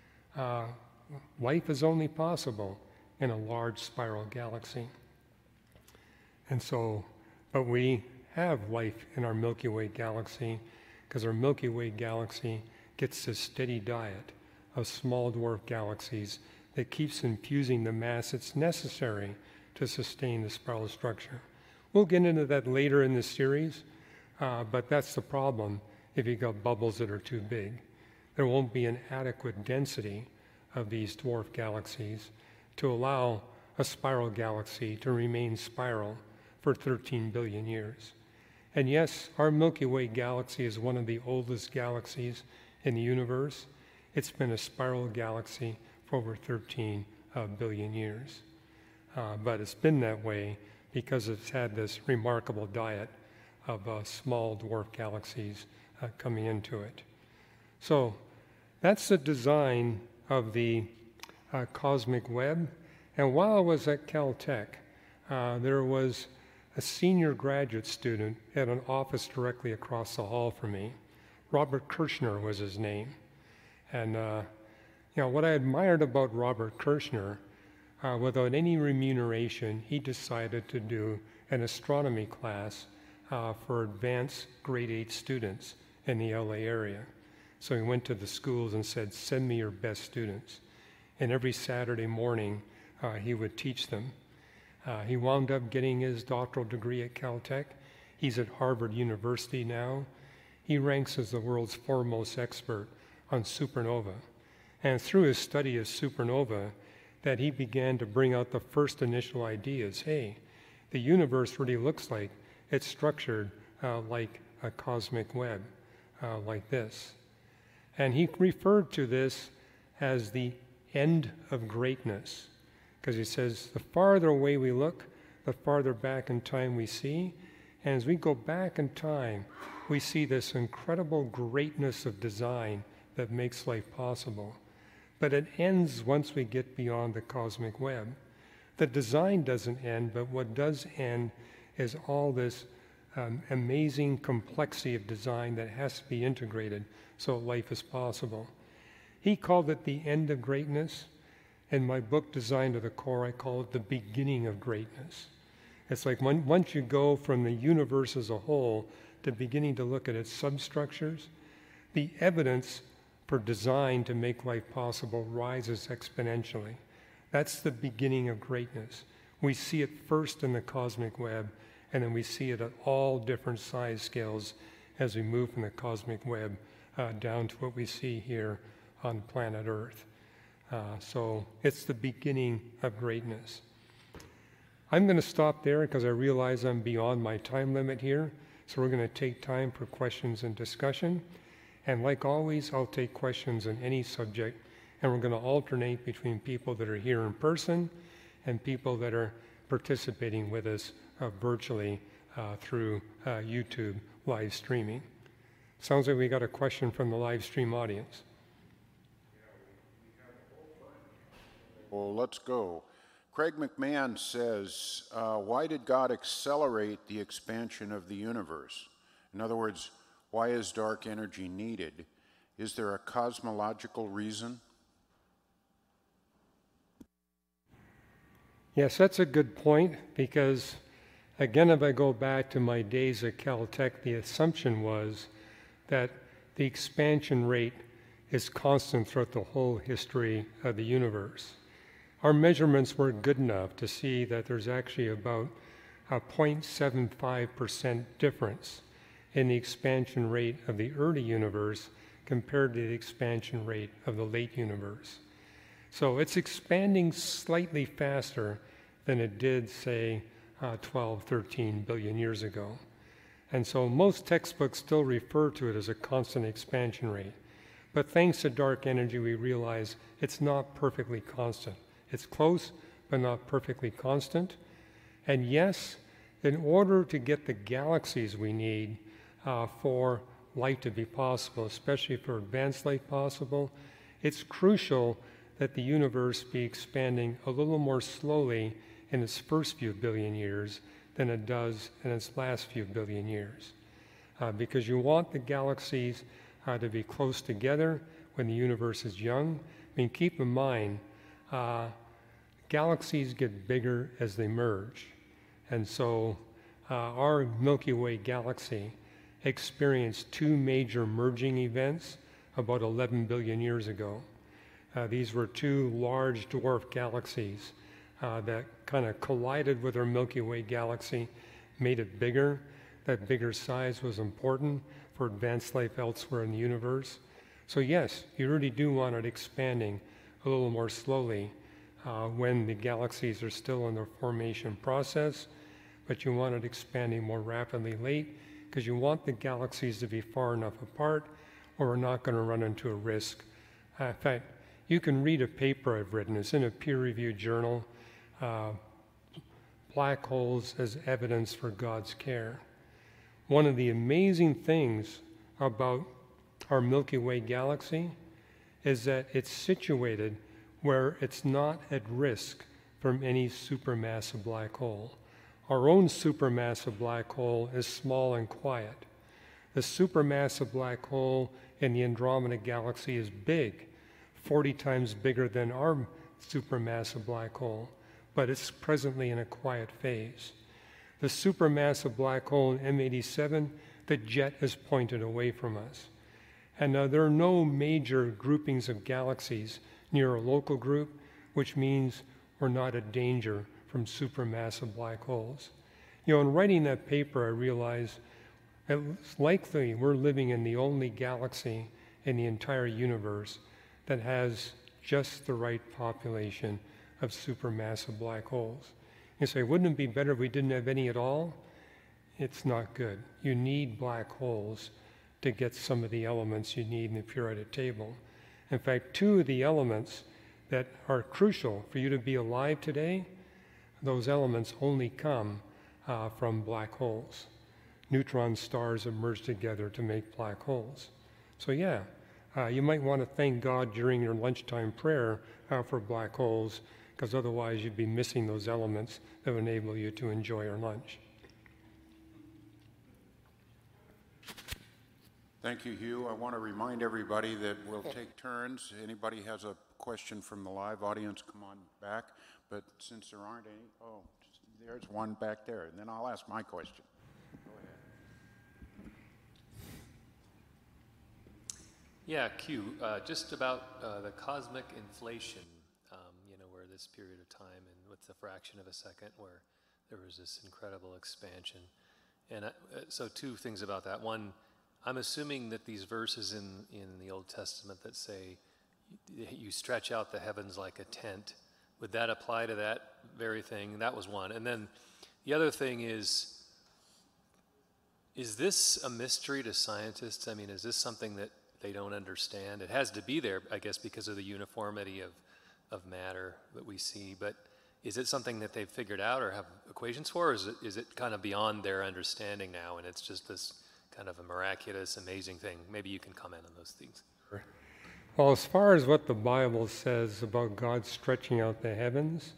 Life is only possible in a large spiral galaxy. And so, but we have life in our Milky Way galaxy because our Milky Way galaxy gets this steady diet of small dwarf galaxies that keeps infusing the mass that's necessary to sustain the spiral structure. We'll get into that later in the series, but that's the problem if you've got bubbles that are too big. There won't be an adequate density of these dwarf galaxies to allow a spiral galaxy to remain spiral for 13 billion years. And yes, our Milky Way galaxy is one of the oldest galaxies in the universe. It's been a spiral galaxy for over 13 billion years. But it's been that way because it's had this remarkable diet of small dwarf galaxies coming into it. So that's the design of the cosmic web. And while I was at Caltech, there was a senior graduate student at an office directly across the hall from me. Robert Kirshner was his name. And what I admired about Robert Kirshner, without any remuneration, he decided to do an astronomy class for advanced grade 8 students in the LA area. So he went to the schools and said, send me your best students. And every Saturday morning, he would teach them. He wound up getting his doctoral degree at Caltech. He's at Harvard University now. He ranks as the world's foremost expert on supernova. And through his study of supernova, that he began to bring out the first initial ideas. Hey, the universe really looks like it's structured like a cosmic web, like this. And he referred to this as the end of greatness, because he says the farther away we look, the farther back in time we see. And as we go back in time, we see this incredible greatness of design that makes life possible. But it ends once we get beyond the cosmic web. The design doesn't end, but what does end is all this amazing complexity of design that has to be integrated so life is possible. He called it the end of greatness. In my book, Design to the Core, I call it the beginning of greatness. It's like once you go from the universe as a whole to beginning to look at its substructures, the evidence for design to make life possible rises exponentially. That's the beginning of greatness. We see it first in the cosmic web, and then we see it at all different size scales as we move from the cosmic web down to what we see here on planet Earth. So it's the beginning of greatness. I'm going to stop there because I realize I'm beyond my time limit here. So we're going to take time for questions and discussion. And like always, I'll take questions on any subject, and we're going to alternate between people that are here in person and people that are participating with us virtually through YouTube live streaming. Sounds like we got a question from the live stream audience. Well, let's go. Craig McMahon says, why did God accelerate the expansion of the universe? In other words, why is dark energy needed? Is there a cosmological reason? Yes, that's a good point, because again, if I go back to my days at Caltech, the assumption was that the expansion rate is constant throughout the whole history of the universe. Our measurements weren't good enough to see that there's actually about a 0.75% difference in the expansion rate of the early universe compared to the expansion rate of the late universe. So it's expanding slightly faster than it did, say, 12, 13 billion years ago. And so most textbooks still refer to it as a constant expansion rate. But thanks to dark energy, we realize it's not perfectly constant. It's close, but not perfectly constant. And yes, in order to get the galaxies we need for life to be possible, especially for advanced life possible, it's crucial that the universe be expanding a little more slowly in its first few billion years than it does in its last few billion years. Because you want the galaxies to be close together when the universe is young. I mean, keep in mind, galaxies get bigger as they merge. And so our Milky Way galaxy experienced two major merging events about 11 billion years ago. These were two large dwarf galaxies that kind of collided with our Milky Way galaxy, made it bigger. That bigger size was important for advanced life elsewhere in the universe. So yes, you really do want it expanding a little more slowly when the galaxies are still in their formation process, but you want it expanding more rapidly late because you want the galaxies to be far enough apart or we're not going to run into a risk. In fact, you can read a paper I've written. It's in a peer-reviewed journal, Black Holes as Evidence for God's Care. One of the amazing things about our Milky Way galaxy is that it's situated where it's not at risk from any supermassive black hole. Our own supermassive black hole is small and quiet. The supermassive black hole in the Andromeda galaxy is big, 40 times bigger than our supermassive black hole, but it's presently in a quiet phase. The supermassive black hole in M87, the jet is pointed away from us. And there are no major groupings of galaxies near a local group, which means we're not a danger from supermassive black holes. You know, in writing that paper, I realized it's likely we're living in the only galaxy in the entire universe that has just the right population of supermassive black holes. You say, wouldn't it be better if we didn't have any at all? It's not good. You need black holes to get some of the elements you need in the periodic table. In fact, two of the elements that are crucial for you to be alive today, those elements only come from black holes. Neutron stars have merged together to make black holes. So yeah, you might want to thank God during your lunchtime prayer for black holes, because otherwise you'd be missing those elements that would enable you to enjoy your lunch. Thank you, Hugh. I want to remind everybody that we'll take turns. Anybody has a question from the live audience, come on back. But since there aren't any, oh, there's one back there, and then I'll ask my question. Go ahead. Yeah, Q, just about the cosmic inflation, where this period of time and with the fraction of a second where there was this incredible expansion. And so two things about that. One, I'm assuming that these verses in the Old Testament that say you stretch out the heavens like a tent, would that apply to that very thing? That was one. And then the other thing is this a mystery to scientists? I mean, is this something that they don't understand? It has to be there, I guess, because of the uniformity of matter that we see. But is it something that they've figured out or have equations for, or is it kind of beyond their understanding now, and it's just this kind of a miraculous, amazing thing? Maybe you can comment on those things. Well, as far as what the Bible says about God stretching out the heavens,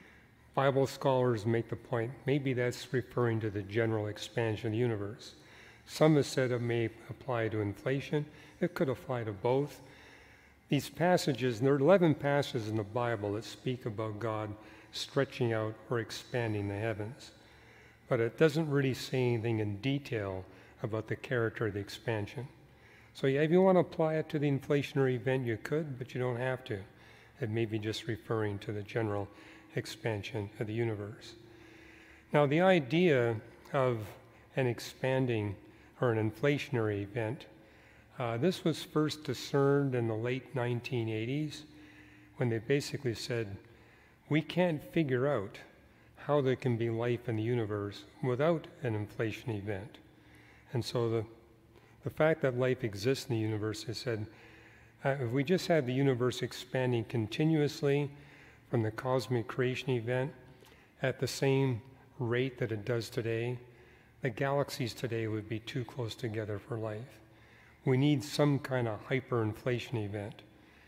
Bible scholars make the point, maybe that's referring to the general expansion of the universe. Some have said it may apply to inflation. It could apply to both. These passages, and there are 11 passages in the Bible that speak about God stretching out or expanding the heavens. But it doesn't really say anything in detail about the character of the expansion. So yeah, if you want to apply it to the inflationary event, you could, but you don't have to. It may be just referring to the general expansion of the universe. Now, the idea of an expanding or an inflationary event, this was first discerned in the late 1980s when they basically said, we can't figure out how there can be life in the universe without an inflation event. And so the fact that life exists in the universe, they said, if we just had the universe expanding continuously from the cosmic creation event at the same rate that it does today, the galaxies today would be too close together for life. We need some kind of hyperinflation event.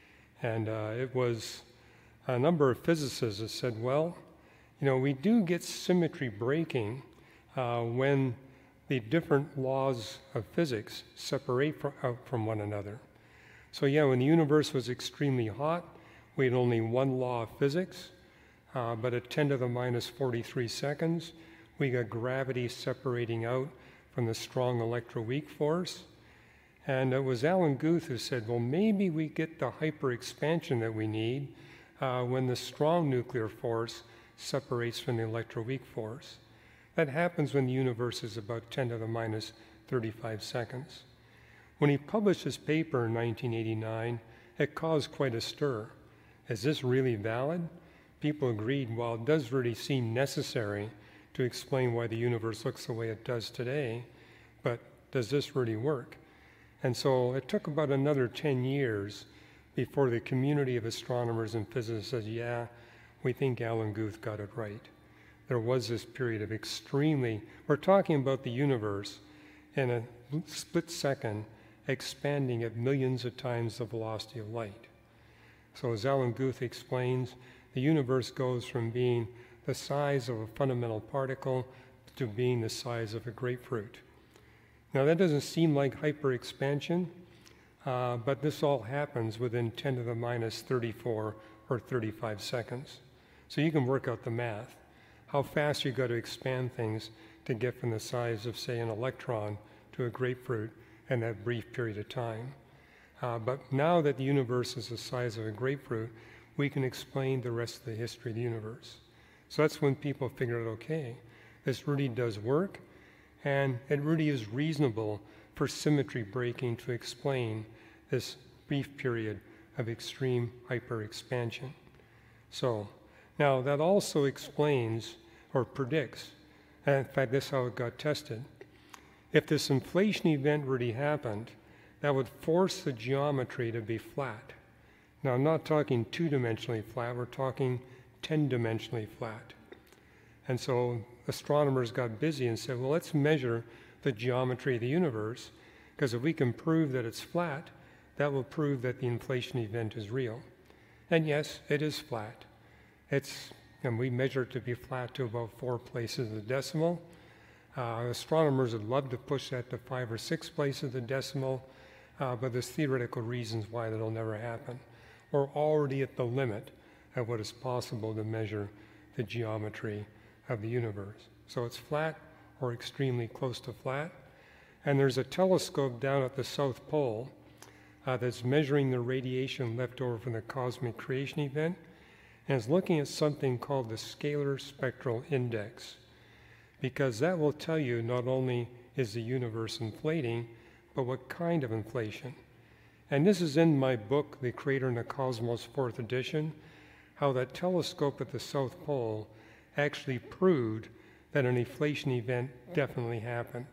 And it was a number of physicists that said, well, we do get symmetry breaking when the different laws of physics separate out from one another. So yeah, when the universe was extremely hot, we had only one law of physics, but at 10 to the minus 43 seconds, we got gravity separating out from the strong electroweak force. And it was Alan Guth who said, well, maybe we get the hyperexpansion that we need when the strong nuclear force separates from the electroweak force. That happens when the universe is about 10 to the minus 35 seconds. When he published his paper in 1989, it caused quite a stir. Is this really valid? People agreed, well, it does really seem necessary to explain why the universe looks the way it does today, but does this really work? And so it took about another 10 years before the community of astronomers and physicists said, yeah, we think Alan Guth got it right. There was this period of we're talking about the universe in a split second expanding at millions of times the velocity of light. So as Alan Guth explains, the universe goes from being the size of a fundamental particle to being the size of a grapefruit. Now that doesn't seem like hyperexpansion, but this all happens within 10 to the minus 34 or 35 seconds. So you can work out the math. How fast you got to expand things to get from the size of, say, an electron to a grapefruit in that brief period of time. But now that the universe is the size of a grapefruit, we can explain the rest of the history of the universe. So that's when people figured out, okay, this really does work, and it really is reasonable for symmetry breaking to explain this brief period of extreme hyperexpansion. So now that also explains or predicts, and in fact this is how it got tested, if this inflation event really happened, that would force the geometry to be flat. Now I'm not talking two-dimensionally flat, we're talking 10-dimensionally flat. And so astronomers got busy and said, well, let's measure the geometry of the universe, because if we can prove that it's flat, that will prove that the inflation event is real. And yes, it is flat. And we measure it to be flat to about 4 places of the decimal. Astronomers would love to push that to 5 or 6 places of the decimal, but there's theoretical reasons why that'll never happen. We're already at the limit of what is possible to measure the geometry of the universe. So it's flat or extremely close to flat. And there's a telescope down at the South Pole that's measuring the radiation left over from the cosmic creation event, and is looking at something called the scalar spectral index, because that will tell you not only is the universe inflating, but what kind of inflation. And this is in my book, The Creator and the Cosmos, 4th edition, how that telescope at the South Pole actually proved that an inflation event definitely happened.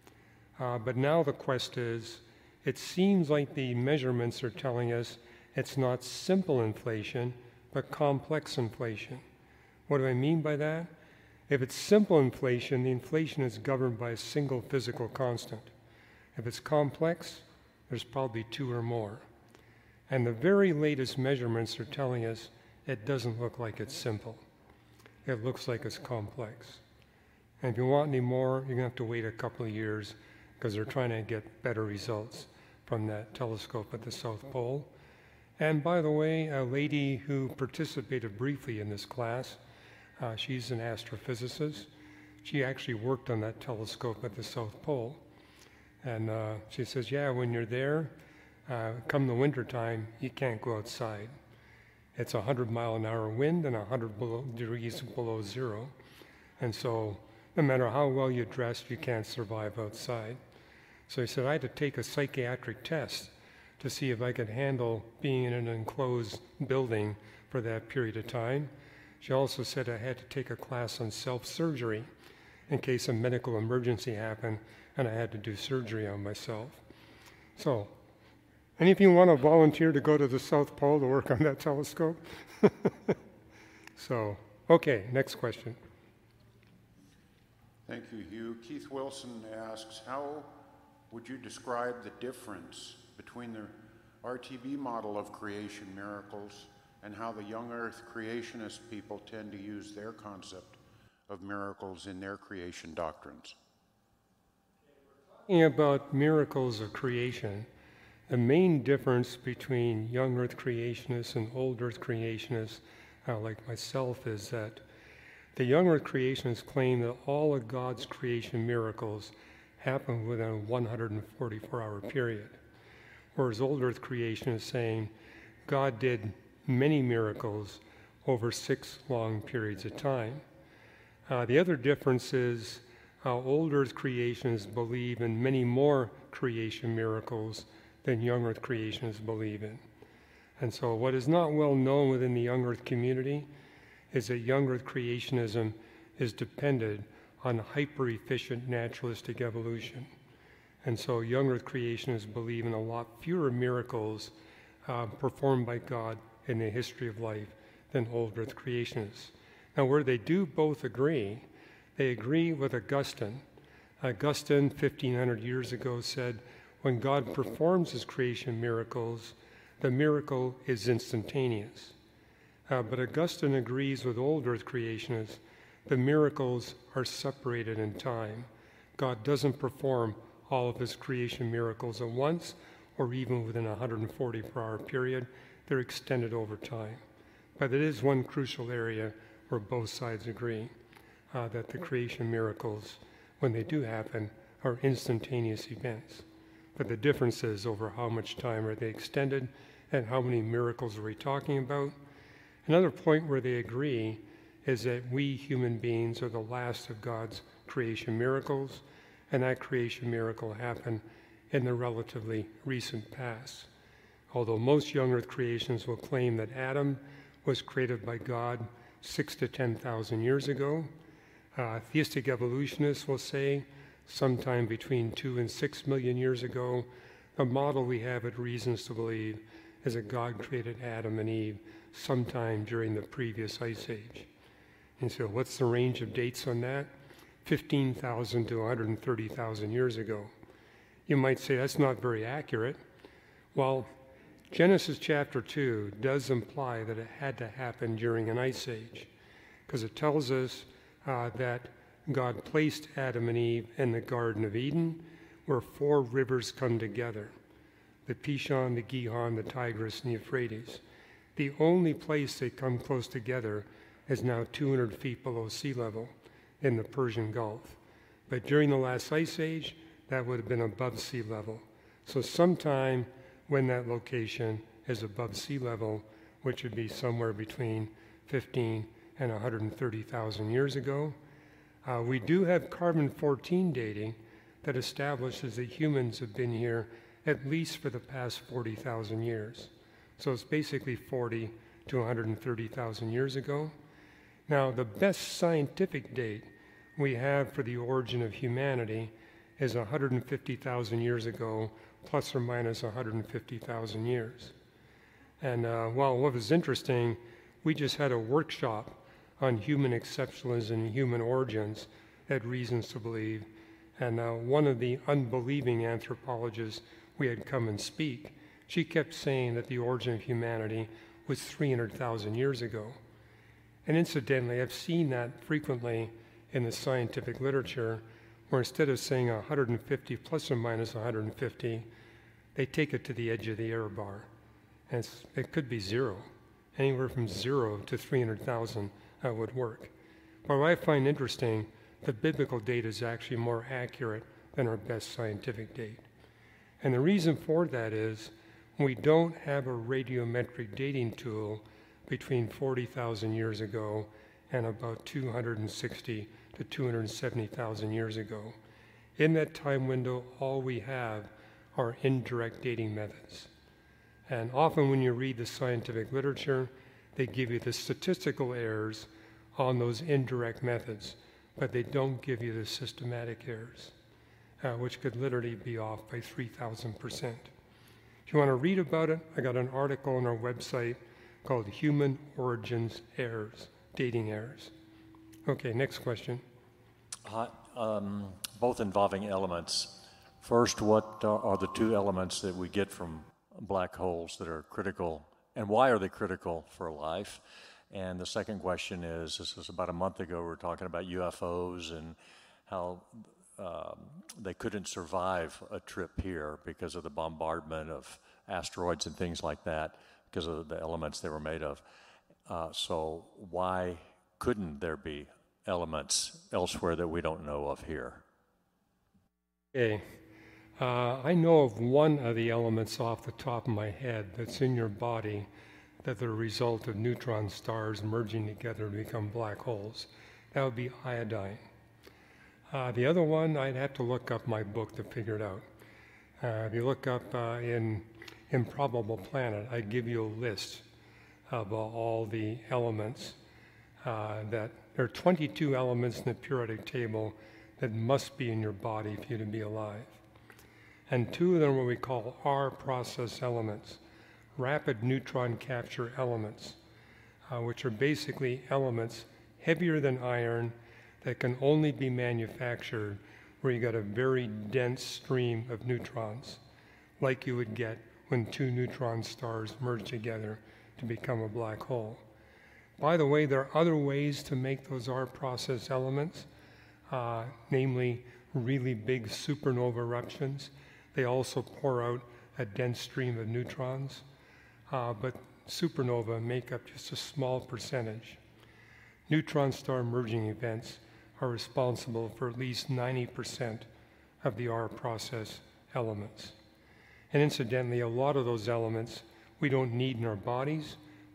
But now the quest is, it seems like the measurements are telling us it's not simple inflation, but complex inflation. What do I mean by that? If it's simple inflation, the inflation is governed by a single physical constant. If it's complex, there's probably 2 or more. And the very latest measurements are telling us it doesn't look like it's simple. It looks like it's complex. And if you want any more, you're going to have to wait a couple of years, because they're trying to get better results from that telescope at the South Pole. And by the way, a lady who participated briefly in this class, she's an astrophysicist. She actually worked on that telescope at the South Pole. And she says, yeah, when you're there, come the wintertime, you can't go outside. It's 100-mile-an-hour wind and 100 degrees below zero. And so no matter how well you dress, you can't survive outside. So he said, I had to take a psychiatric test to see if I could handle being in an enclosed building for that period of time. She also said I had to take a class on self-surgery in case a medical emergency happened and I had to do surgery on myself. So, any of you want to volunteer to go to the South Pole to work on that telescope? So, okay, next question. Thank you, Hugh. Keith Wilson asks, how would you describe the difference between the RTB model of creation miracles and how the young earth creationist people tend to use their concept of miracles in their creation doctrines? Talking about miracles of creation, the main difference between young earth creationists and old earth creationists, like myself, is that the young earth creationists claim that all of God's creation miracles happen within a 144-hour period, whereas old earth creationists saying God did many miracles over 6 long periods of time. The other difference is old earth creationists believe in many more creation miracles than young earth creationists believe in. And so what is not well known within the young earth community is that young earth creationism is dependent on hyper-efficient naturalistic evolution. And so young earth creationists believe in a lot fewer miracles performed by God in the history of life than old earth creationists. Now, where they do both agree, they agree with Augustine. Augustine, 1,500 years ago, said, when God performs his creation miracles, the miracle is instantaneous. But Augustine agrees with old earth creationists. The miracles are separated in time. God doesn't perform all of his creation miracles at once, or even within a 144-hour period. They're extended over time. But it is one crucial area where both sides agree, that the creation miracles, when they do happen, are instantaneous events. But the difference is over how much time are they extended and how many miracles are we talking about. Another point where they agree is that we human beings are the last of God's creation miracles, and that creation miracle happened in the relatively recent past. Although most young earth creations will claim that Adam was created by God 6,000 to 10,000 years ago, theistic evolutionists will say sometime between 2 and 6 million years ago. The model we have at reasons to believe is that God created Adam and Eve sometime during the previous ice age. And so what's the range of dates on that? 15,000 to 130,000 years ago. You might say that's not very accurate. Well, Genesis chapter 2 does imply that it had to happen during an ice age, because it tells us that God placed Adam and Eve in the Garden of Eden, where 4 rivers come together: the Pishon, the Gihon, the Tigris, and the Euphrates. The only place they come close together is now 200 feet below sea level in the Persian Gulf. But during the last ice age, that would have been above sea level. So sometime when that location is above sea level, which would be somewhere between 15 and 130,000 years ago, we do have carbon-14 dating that establishes that humans have been here at least for the past 40,000 years. So it's basically 40 to 130,000 years ago. Now, the best scientific date we have for the origin of humanity is 150,000 years ago, plus or minus 150,000 years. And well, what was interesting, we just had a workshop on human exceptionalism and human origins at Reasons to Believe. And one of the unbelieving anthropologists we had come and speak, she kept saying that the origin of humanity was 300,000 years ago. And incidentally, I've seen that frequently in the scientific literature, where instead of saying 150 plus or minus 150, they take it to the edge of the error bar. And it could be 0. Anywhere from 0 to 300,000 would work. But what I find interesting, the biblical date is actually more accurate than our best scientific date. And the reason for that is we don't have a radiometric dating tool between 40,000 years ago and about 260 to 270,000 years ago. In that time window, all we have are indirect dating methods. And often when you read the scientific literature, they give you the statistical errors on those indirect methods, but they don't give you the systematic errors, which could literally be off by 3,000%. If you want to read about it, I got an article on our website called Human Origins Errors, Dating Errors. Okay, next question. Both involving elements. First, what are the 2 elements that we get from black holes that are critical, and why are they critical for life? And the second question is, this was about a month ago, we were talking about UFOs and how they couldn't survive a trip here because of the bombardment of asteroids and things like that, because of the elements they were made of. So why couldn't there be elements elsewhere that we don't know of here? Okay. I know of one of the elements off the top of my head that's in your body that are the result of neutron stars merging together to become black holes. That would be iodine. The other one, I'd have to look up my book to figure it out. If you look up in Improbable Planet, I give you a list of all the elements that there are 22 elements in the periodic table that must be in your body for you to be alive. And 2 of them are what we call R process elements, rapid neutron capture elements, which are basically elements heavier than iron that can only be manufactured where you got a very dense stream of neutrons, like you would get when 2 neutron stars merge together to become a black hole. By the way, there are other ways to make those R process elements, namely really big supernova eruptions. They also pour out a dense stream of neutrons, but supernova make up just a small percentage. Neutron star merging events are responsible for at least 90% of the R process elements. And incidentally, a lot of those elements we don't need in our bodies,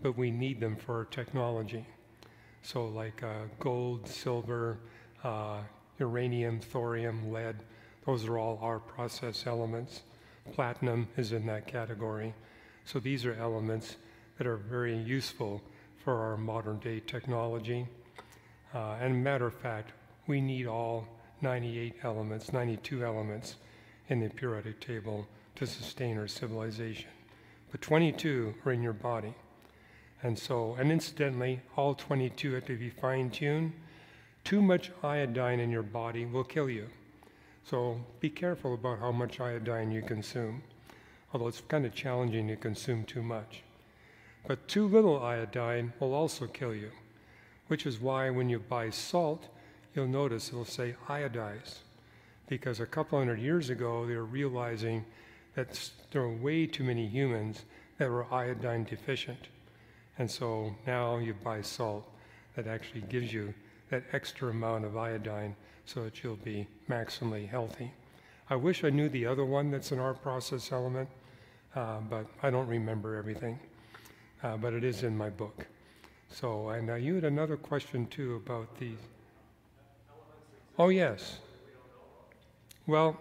but we need them for our technology. So like gold, silver, uranium, thorium, lead, those are all our process elements. Platinum is in that category. So these are elements that are very useful for our modern day technology. And matter of fact, we need all 98 elements, 92 elements in the periodic table to sustain our civilization. But 22 are in your body. And incidentally, all 22 have to be fine-tuned. Too much iodine in your body will kill you. So be careful about how much iodine you consume, although it's kind of challenging to consume too much. But too little iodine will also kill you, which is why when you buy salt, you'll notice it'll say iodized, because a couple hundred years ago, they were realizing that there were way too many humans that were iodine deficient. And so now you buy salt that actually gives you that extra amount of iodine so that you'll be maximally healthy. I wish I knew the other one that's in our process element, but I don't remember everything. But it is in my book. So, and you had another question too about these. Oh, yes. Well,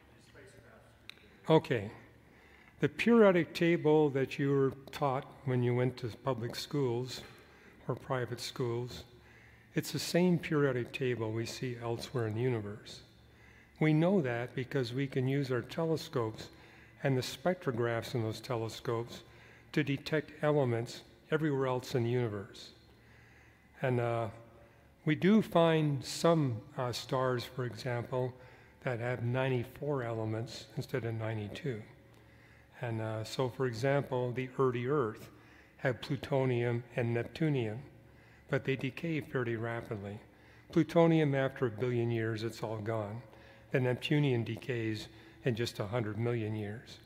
okay. The periodic table that you were taught when you went to public schools or private schools, it's the same periodic table we see elsewhere in the universe. We know that because we can use our telescopes and the spectrographs in those telescopes to detect elements everywhere else in the universe. And we do find some stars, for example, that have 94 elements instead of 92. And so, for example, the early Earth had plutonium and neptunium, but they decay fairly rapidly. Plutonium, after 1 billion years, it's all gone. The neptunium decays in just 100 million years.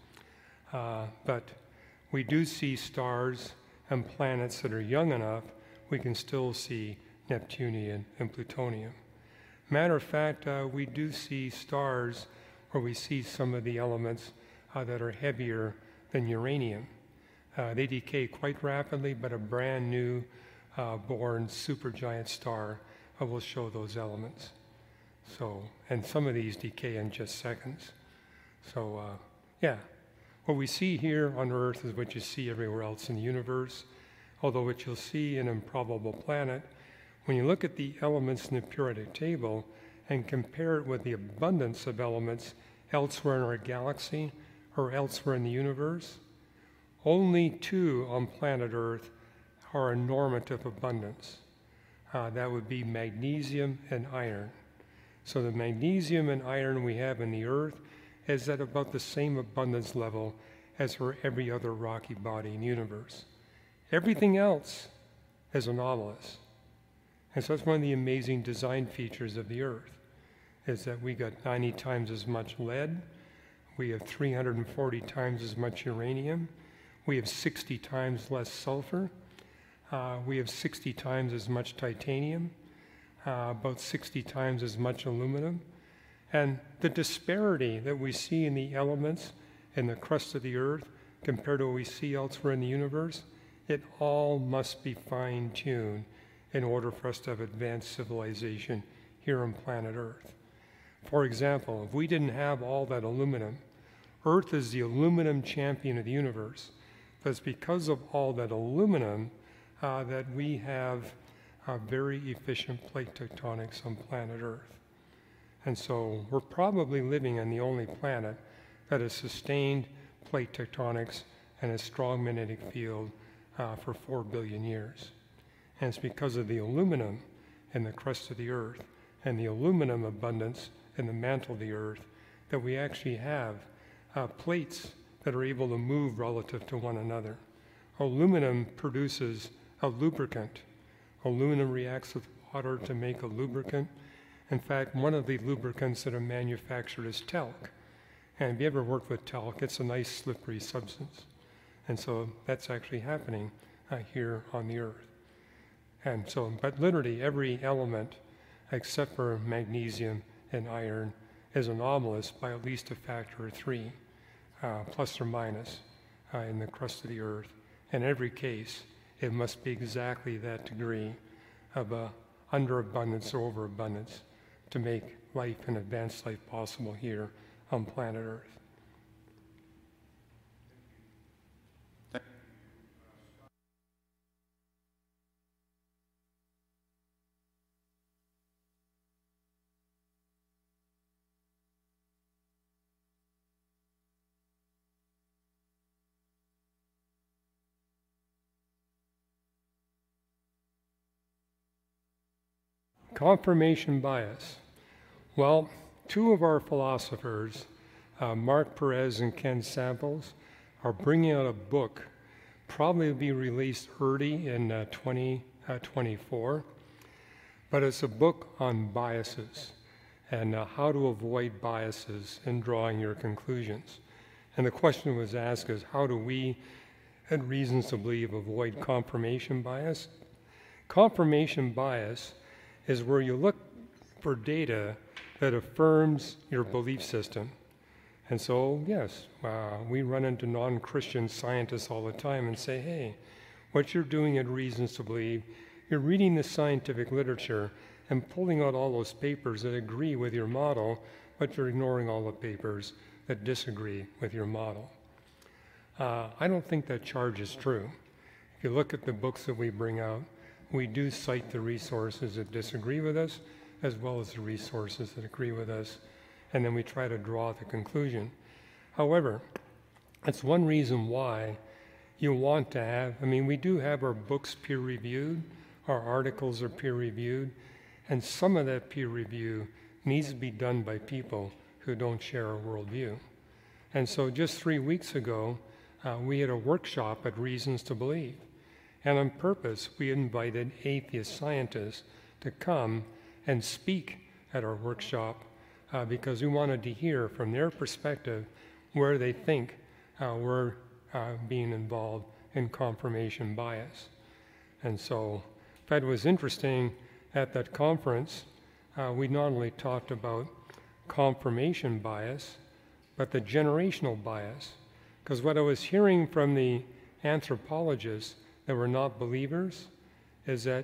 But we do see stars and planets that are young enough, we can still see Neptunian and plutonium. Matter of fact, we do see stars where we see some of the elements that are heavier than uranium. They decay quite rapidly, but a brand new born supergiant star will show those elements. So, and some of these decay in just seconds. So, yeah, what we see here on Earth is what you see everywhere else in the universe, although what you'll see in Improbable Planet, when you look at the elements in the periodic table and compare it with the abundance of elements elsewhere in our galaxy or elsewhere in the universe, only 2 on planet Earth are a normative abundance. That would be magnesium and iron. So the magnesium and iron we have in the Earth is at about the same abundance level as for every other rocky body in the universe. Everything else is anomalous. And so that's one of the amazing design features of the Earth, is that we got 90 times as much lead, we have 340 times as much uranium, we have 60 times less sulfur, we have 60 times as much titanium, about 60 times as much aluminum. And the disparity that we see in the elements in the crust of the Earth compared to what we see elsewhere in the universe, it all must be fine-tuned in order for us to have advanced civilization here on planet Earth. For example, if we didn't have all that aluminum, Earth is the aluminum champion of the universe. But it's because of all that aluminum that we have very efficient plate tectonics on planet Earth. And so we're probably living on the only planet that has sustained plate tectonics and a strong magnetic field for 4 billion years. And it's because of the aluminum in the crust of the Earth and the aluminum abundance in the mantle of the Earth that we actually have plates that are able to move relative to one another. Aluminum produces a lubricant. Aluminum reacts with water to make a lubricant. In fact, one of the lubricants that are manufactured is talc. And if you ever worked with talc, it's a nice slippery substance. And so that's actually happening here on the Earth. And so, but literally every element except for magnesium and iron is anomalous by at least a factor of 3, plus or minus, in the crust of the Earth. In every case, it must be exactly that degree of underabundance or overabundance to make life and advanced life possible here on planet Earth. Confirmation bias. Well, two of our philosophers, Mark Perez and Ken Samples, are bringing out a book, probably will be released early in 2024, but it's a book on biases and how to avoid biases in drawing your conclusions. And the question was asked is, how do we, at Reasons to Believe, avoid confirmation bias? Confirmation bias is where you look for data that affirms your belief system. And so, yes, we run into non-Christian scientists all the time and say, hey, what you're doing at Reasons to Believe, you're reading the scientific literature and pulling out all those papers that agree with your model, but you're ignoring all the papers that disagree with your model. I don't think that charge is true. If you look at the books that we bring out, we do cite the resources that disagree with us, as well as the resources that agree with us, and then we try to draw the conclusion. However, that's one reason why you want to have, we do have our books peer-reviewed, our articles are peer-reviewed, and some of that peer review needs to be done by people who don't share our worldview. And so just 3 weeks ago, we had a workshop at Reasons to Believe. And on purpose, we invited atheist scientists to come and speak at our workshop because we wanted to hear from their perspective where they think we're being involved in confirmation bias. And so, in fact, it was interesting at that conference, we not only talked about confirmation bias, but the generational bias. Because what I was hearing from the anthropologists that were not believers is that,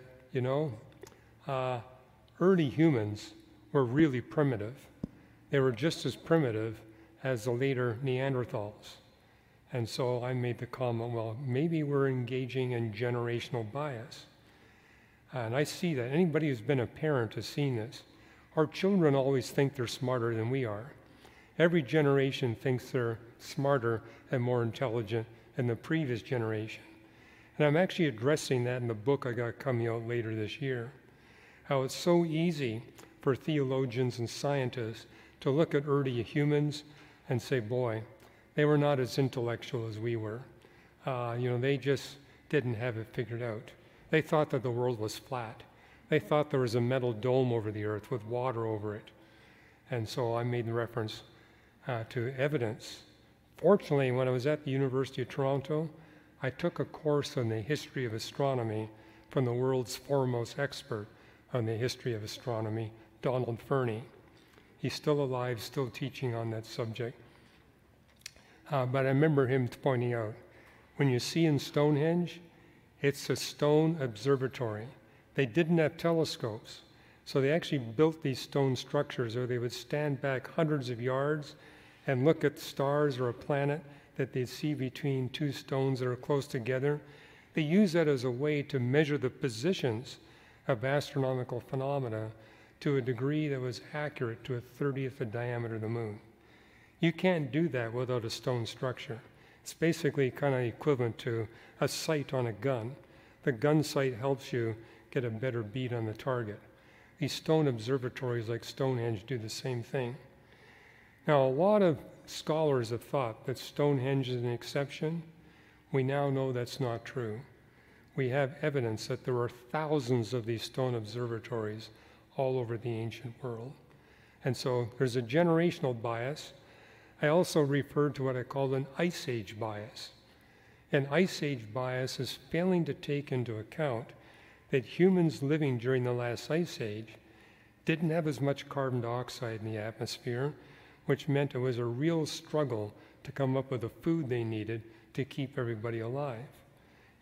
early humans were really primitive. They were just as primitive as the later Neanderthals. And so I made the comment, well, maybe we're engaging in generational bias. And I see that. Anybody who's been a parent has seen this. Our children always think they're smarter than we are. Every generation thinks they're smarter and more intelligent than the previous generation. And I'm actually addressing that in the book I got coming out later this year. How it's so easy for theologians and scientists to look at early humans and say, boy, they were not as intellectual as we were. They just didn't have it figured out. They thought that the world was flat. They thought there was a metal dome over the earth with water over it. And so I made the reference to evidence. Fortunately, when I was at the University of Toronto, I took a course on the history of astronomy from the world's foremost expert on the history of astronomy, Donald Fernie. He's still alive, still teaching on that subject. But I remember him pointing out, when you see in Stonehenge, it's a stone observatory. They didn't have telescopes, so they actually built these stone structures where they would stand back hundreds of yards and look at stars or a planet that they'd see between two stones that are close together. They use that as a way to measure the positions of astronomical phenomena to a degree that was accurate to a 30th the diameter of the moon. You can't do that without a stone structure. It's basically kind of equivalent to a sight on a gun. The gun sight helps you get a better beat on the target. These stone observatories like Stonehenge do the same thing. Now, a lot of scholars have thought that Stonehenge is an exception. We now know that's not true. We have evidence that there are thousands of these stone observatories all over the ancient world. And so there's a generational bias. I also referred to what I called an ice age bias. An ice age bias is failing to take into account that humans living during the last ice age didn't have as much carbon dioxide in the atmosphere, which meant it was a real struggle to come up with the food they needed to keep everybody alive.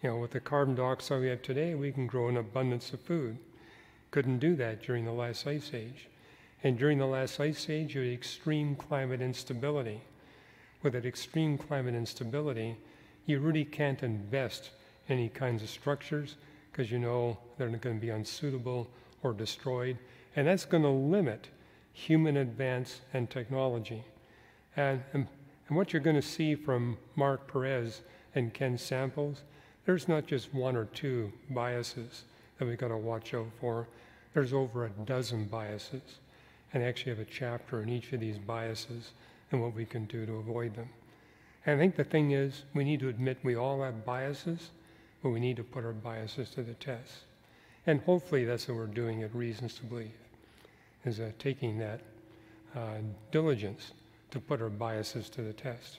With the carbon dioxide we have today, we can grow an abundance of food. Couldn't do that during the last ice age. And during the last ice age, you had extreme climate instability. With that extreme climate instability, you really can't invest in any kinds of structures because they're going to be unsuitable or destroyed. And that's going to limit human advance and technology. And what you're going to see from Mark Perez and Ken Samples, there's not just one or two biases that we've got to watch out for. There's over a dozen biases. And I actually have a chapter in each of these biases and what we can do to avoid them. And I think the thing is, we need to admit we all have biases, but we need to put our biases to the test. And hopefully that's what we're doing at Reasons to Believe, is taking that diligence to put our biases to the test.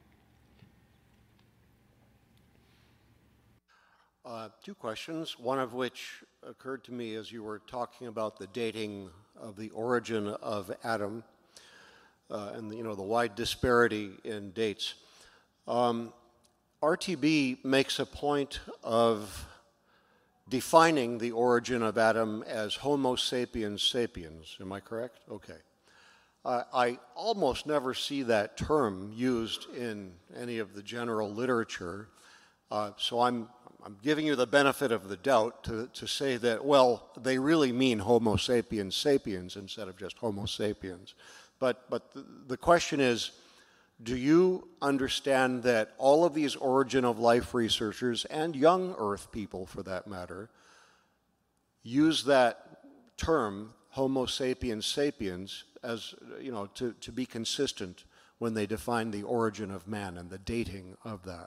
Two questions, one of which occurred to me as you were talking about the dating of the origin of Adam and the wide disparity in dates. RTB makes a point of defining the origin of Adam as Homo sapiens sapiens. Am I correct? Okay. I almost never see that term used in any of the general literature, so I'm giving you the benefit of the doubt to say that, well, they really mean Homo sapiens sapiens instead of just Homo sapiens. But the question is, do you understand that all of these origin of life researchers and young Earth people, for that matter, use that term, Homo sapiens sapiens, as, to be consistent when they define the origin of man and the dating of that?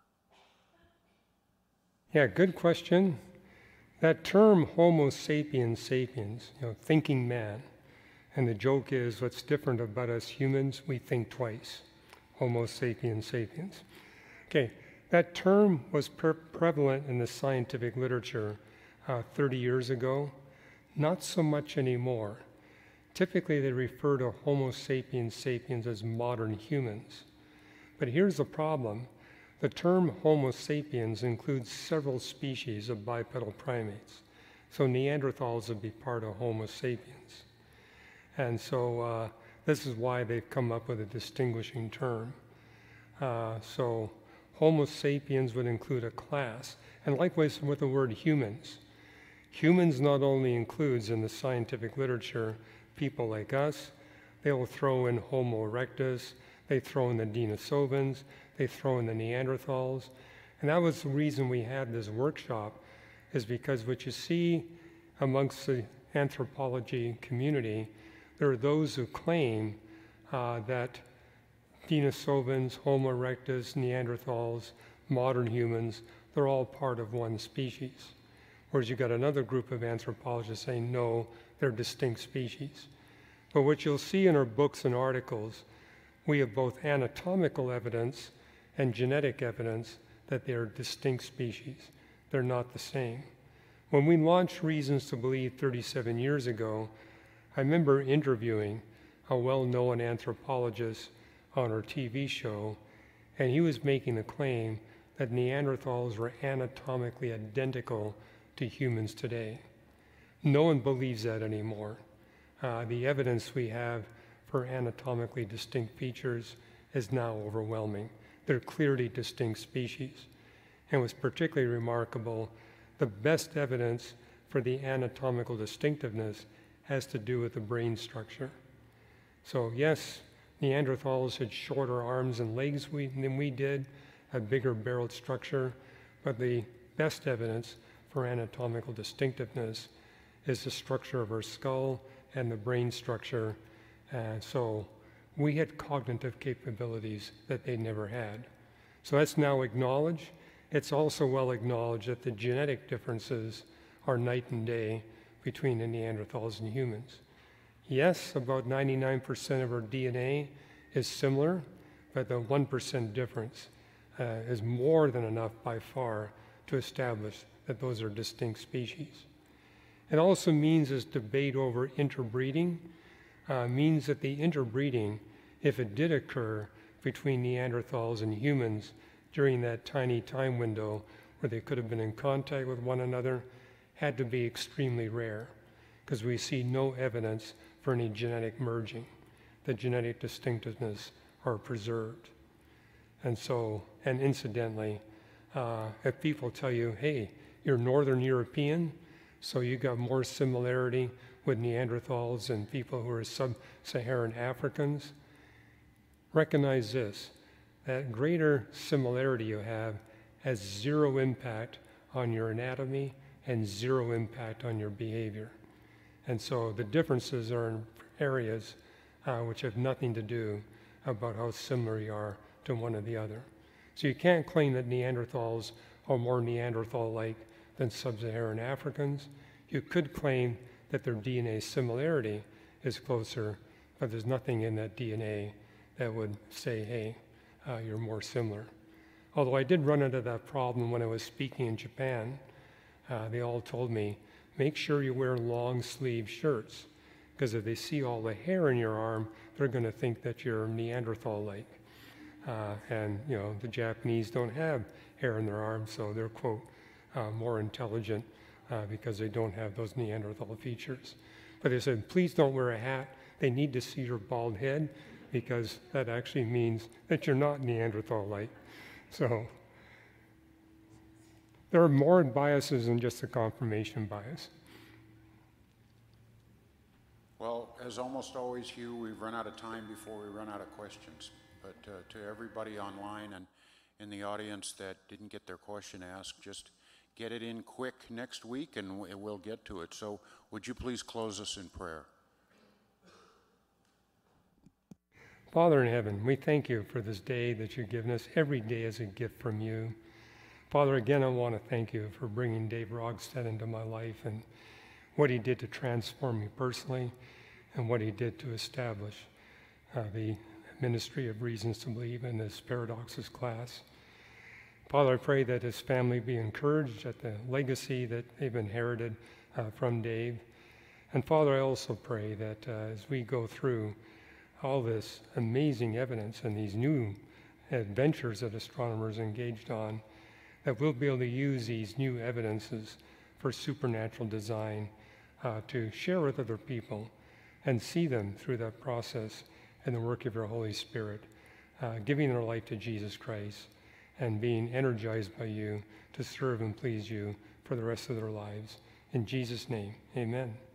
Yeah, good question. That term Homo sapiens sapiens, thinking man, and the joke is what's different about us humans, we think twice. Homo sapiens sapiens. Okay, that term was prevalent in the scientific literature 30 years ago. Not so much anymore. Typically they refer to Homo sapiens sapiens as modern humans. But here's the problem. The term Homo sapiens includes several species of bipedal primates. So Neanderthals would be part of Homo sapiens. And so this is why they've come up with a distinguishing term. So Homo sapiens would include a class. And likewise with the word humans. Humans not only includes in the scientific literature people like us, they will throw in Homo erectus, they throw in the Denisovans, they throw in the Neanderthals. And that was the reason we had this workshop, is because what you see amongst the anthropology community, there are those who claim that Denisovans, Homo erectus, Neanderthals, modern humans, they're all part of one species. Whereas you've got another group of anthropologists saying, no, they're distinct species. But what you'll see in our books and articles, we have both anatomical evidence and genetic evidence that they are distinct species. They're not the same. When we launched Reasons to Believe 37 years ago, I remember interviewing a well-known anthropologist on our TV show, and he was making the claim that Neanderthals were anatomically identical to humans today. No one believes that anymore. The evidence we have for anatomically distinct features is now overwhelming. They're clearly distinct species. And what's particularly remarkable, the best evidence for the anatomical distinctiveness has to do with the brain structure. So yes, Neanderthals had shorter arms and legs than we did, a bigger barreled structure, but the best evidence for anatomical distinctiveness is the structure of our skull and the brain structure. So we had cognitive capabilities that they never had. So that's now acknowledged. It's also well acknowledged that the genetic differences are night and day between the Neanderthals and humans. Yes, about 99% of our DNA is similar, but the 1% difference is more than enough by far to establish that those are distinct species. It also means this debate over interbreeding means that the interbreeding, if it did occur between Neanderthals and humans during that tiny time window where they could have been in contact with one another had to be extremely rare, because we see no evidence for any genetic merging. The genetic distinctiveness are preserved. And so, and incidentally, if people tell you, hey, you're Northern European, so you got more similarity with Neanderthals and people who are sub-Saharan Africans, recognize this, that greater similarity you have has zero impact on your anatomy and zero impact on your behavior. And so the differences are in areas which have nothing to do about how similar you are to one or the other. So you can't claim that Neanderthals are more Neanderthal-like than sub-Saharan Africans. You could claim that their DNA similarity is closer, but there's nothing in that DNA that would say, hey, you're more similar. Although I did run into that problem when I was speaking in Japan. They all told me, make sure you wear long sleeve shirts, because if they see all the hair in your arm, they're going to think that you're Neanderthal-like. And, you know, the Japanese don't have hair in their arms, so they're, quote, more intelligent because they don't have those Neanderthal features. But they said, please don't wear a hat. They need to see your bald head, because that actually means that you're not Neanderthal-like. So there are more biases than just the confirmation bias. Well, as almost always, Hugh, we've run out of time before we run out of questions. But to everybody online and in the audience that didn't get their question asked, just get it in quick next week and we'll get to it. So would you please close us in prayer? Father in heaven, we thank you for this day that you've given us. Every day is a gift from you. Father, again, I want to thank you for bringing Dave Rogstad into my life and what he did to transform me personally and what he did to establish the Ministry of Reasons to Believe in this Paradoxes class. Father, I pray that his family be encouraged at the legacy that they've inherited from Dave. And Father, I also pray that as we go through all this amazing evidence and these new adventures that astronomers engaged on, that we'll be able to use these new evidences for supernatural design to share with other people and see them through that process and the work of your Holy Spirit, giving their life to Jesus Christ and being energized by you to serve and please you for the rest of their lives. In Jesus' name, amen.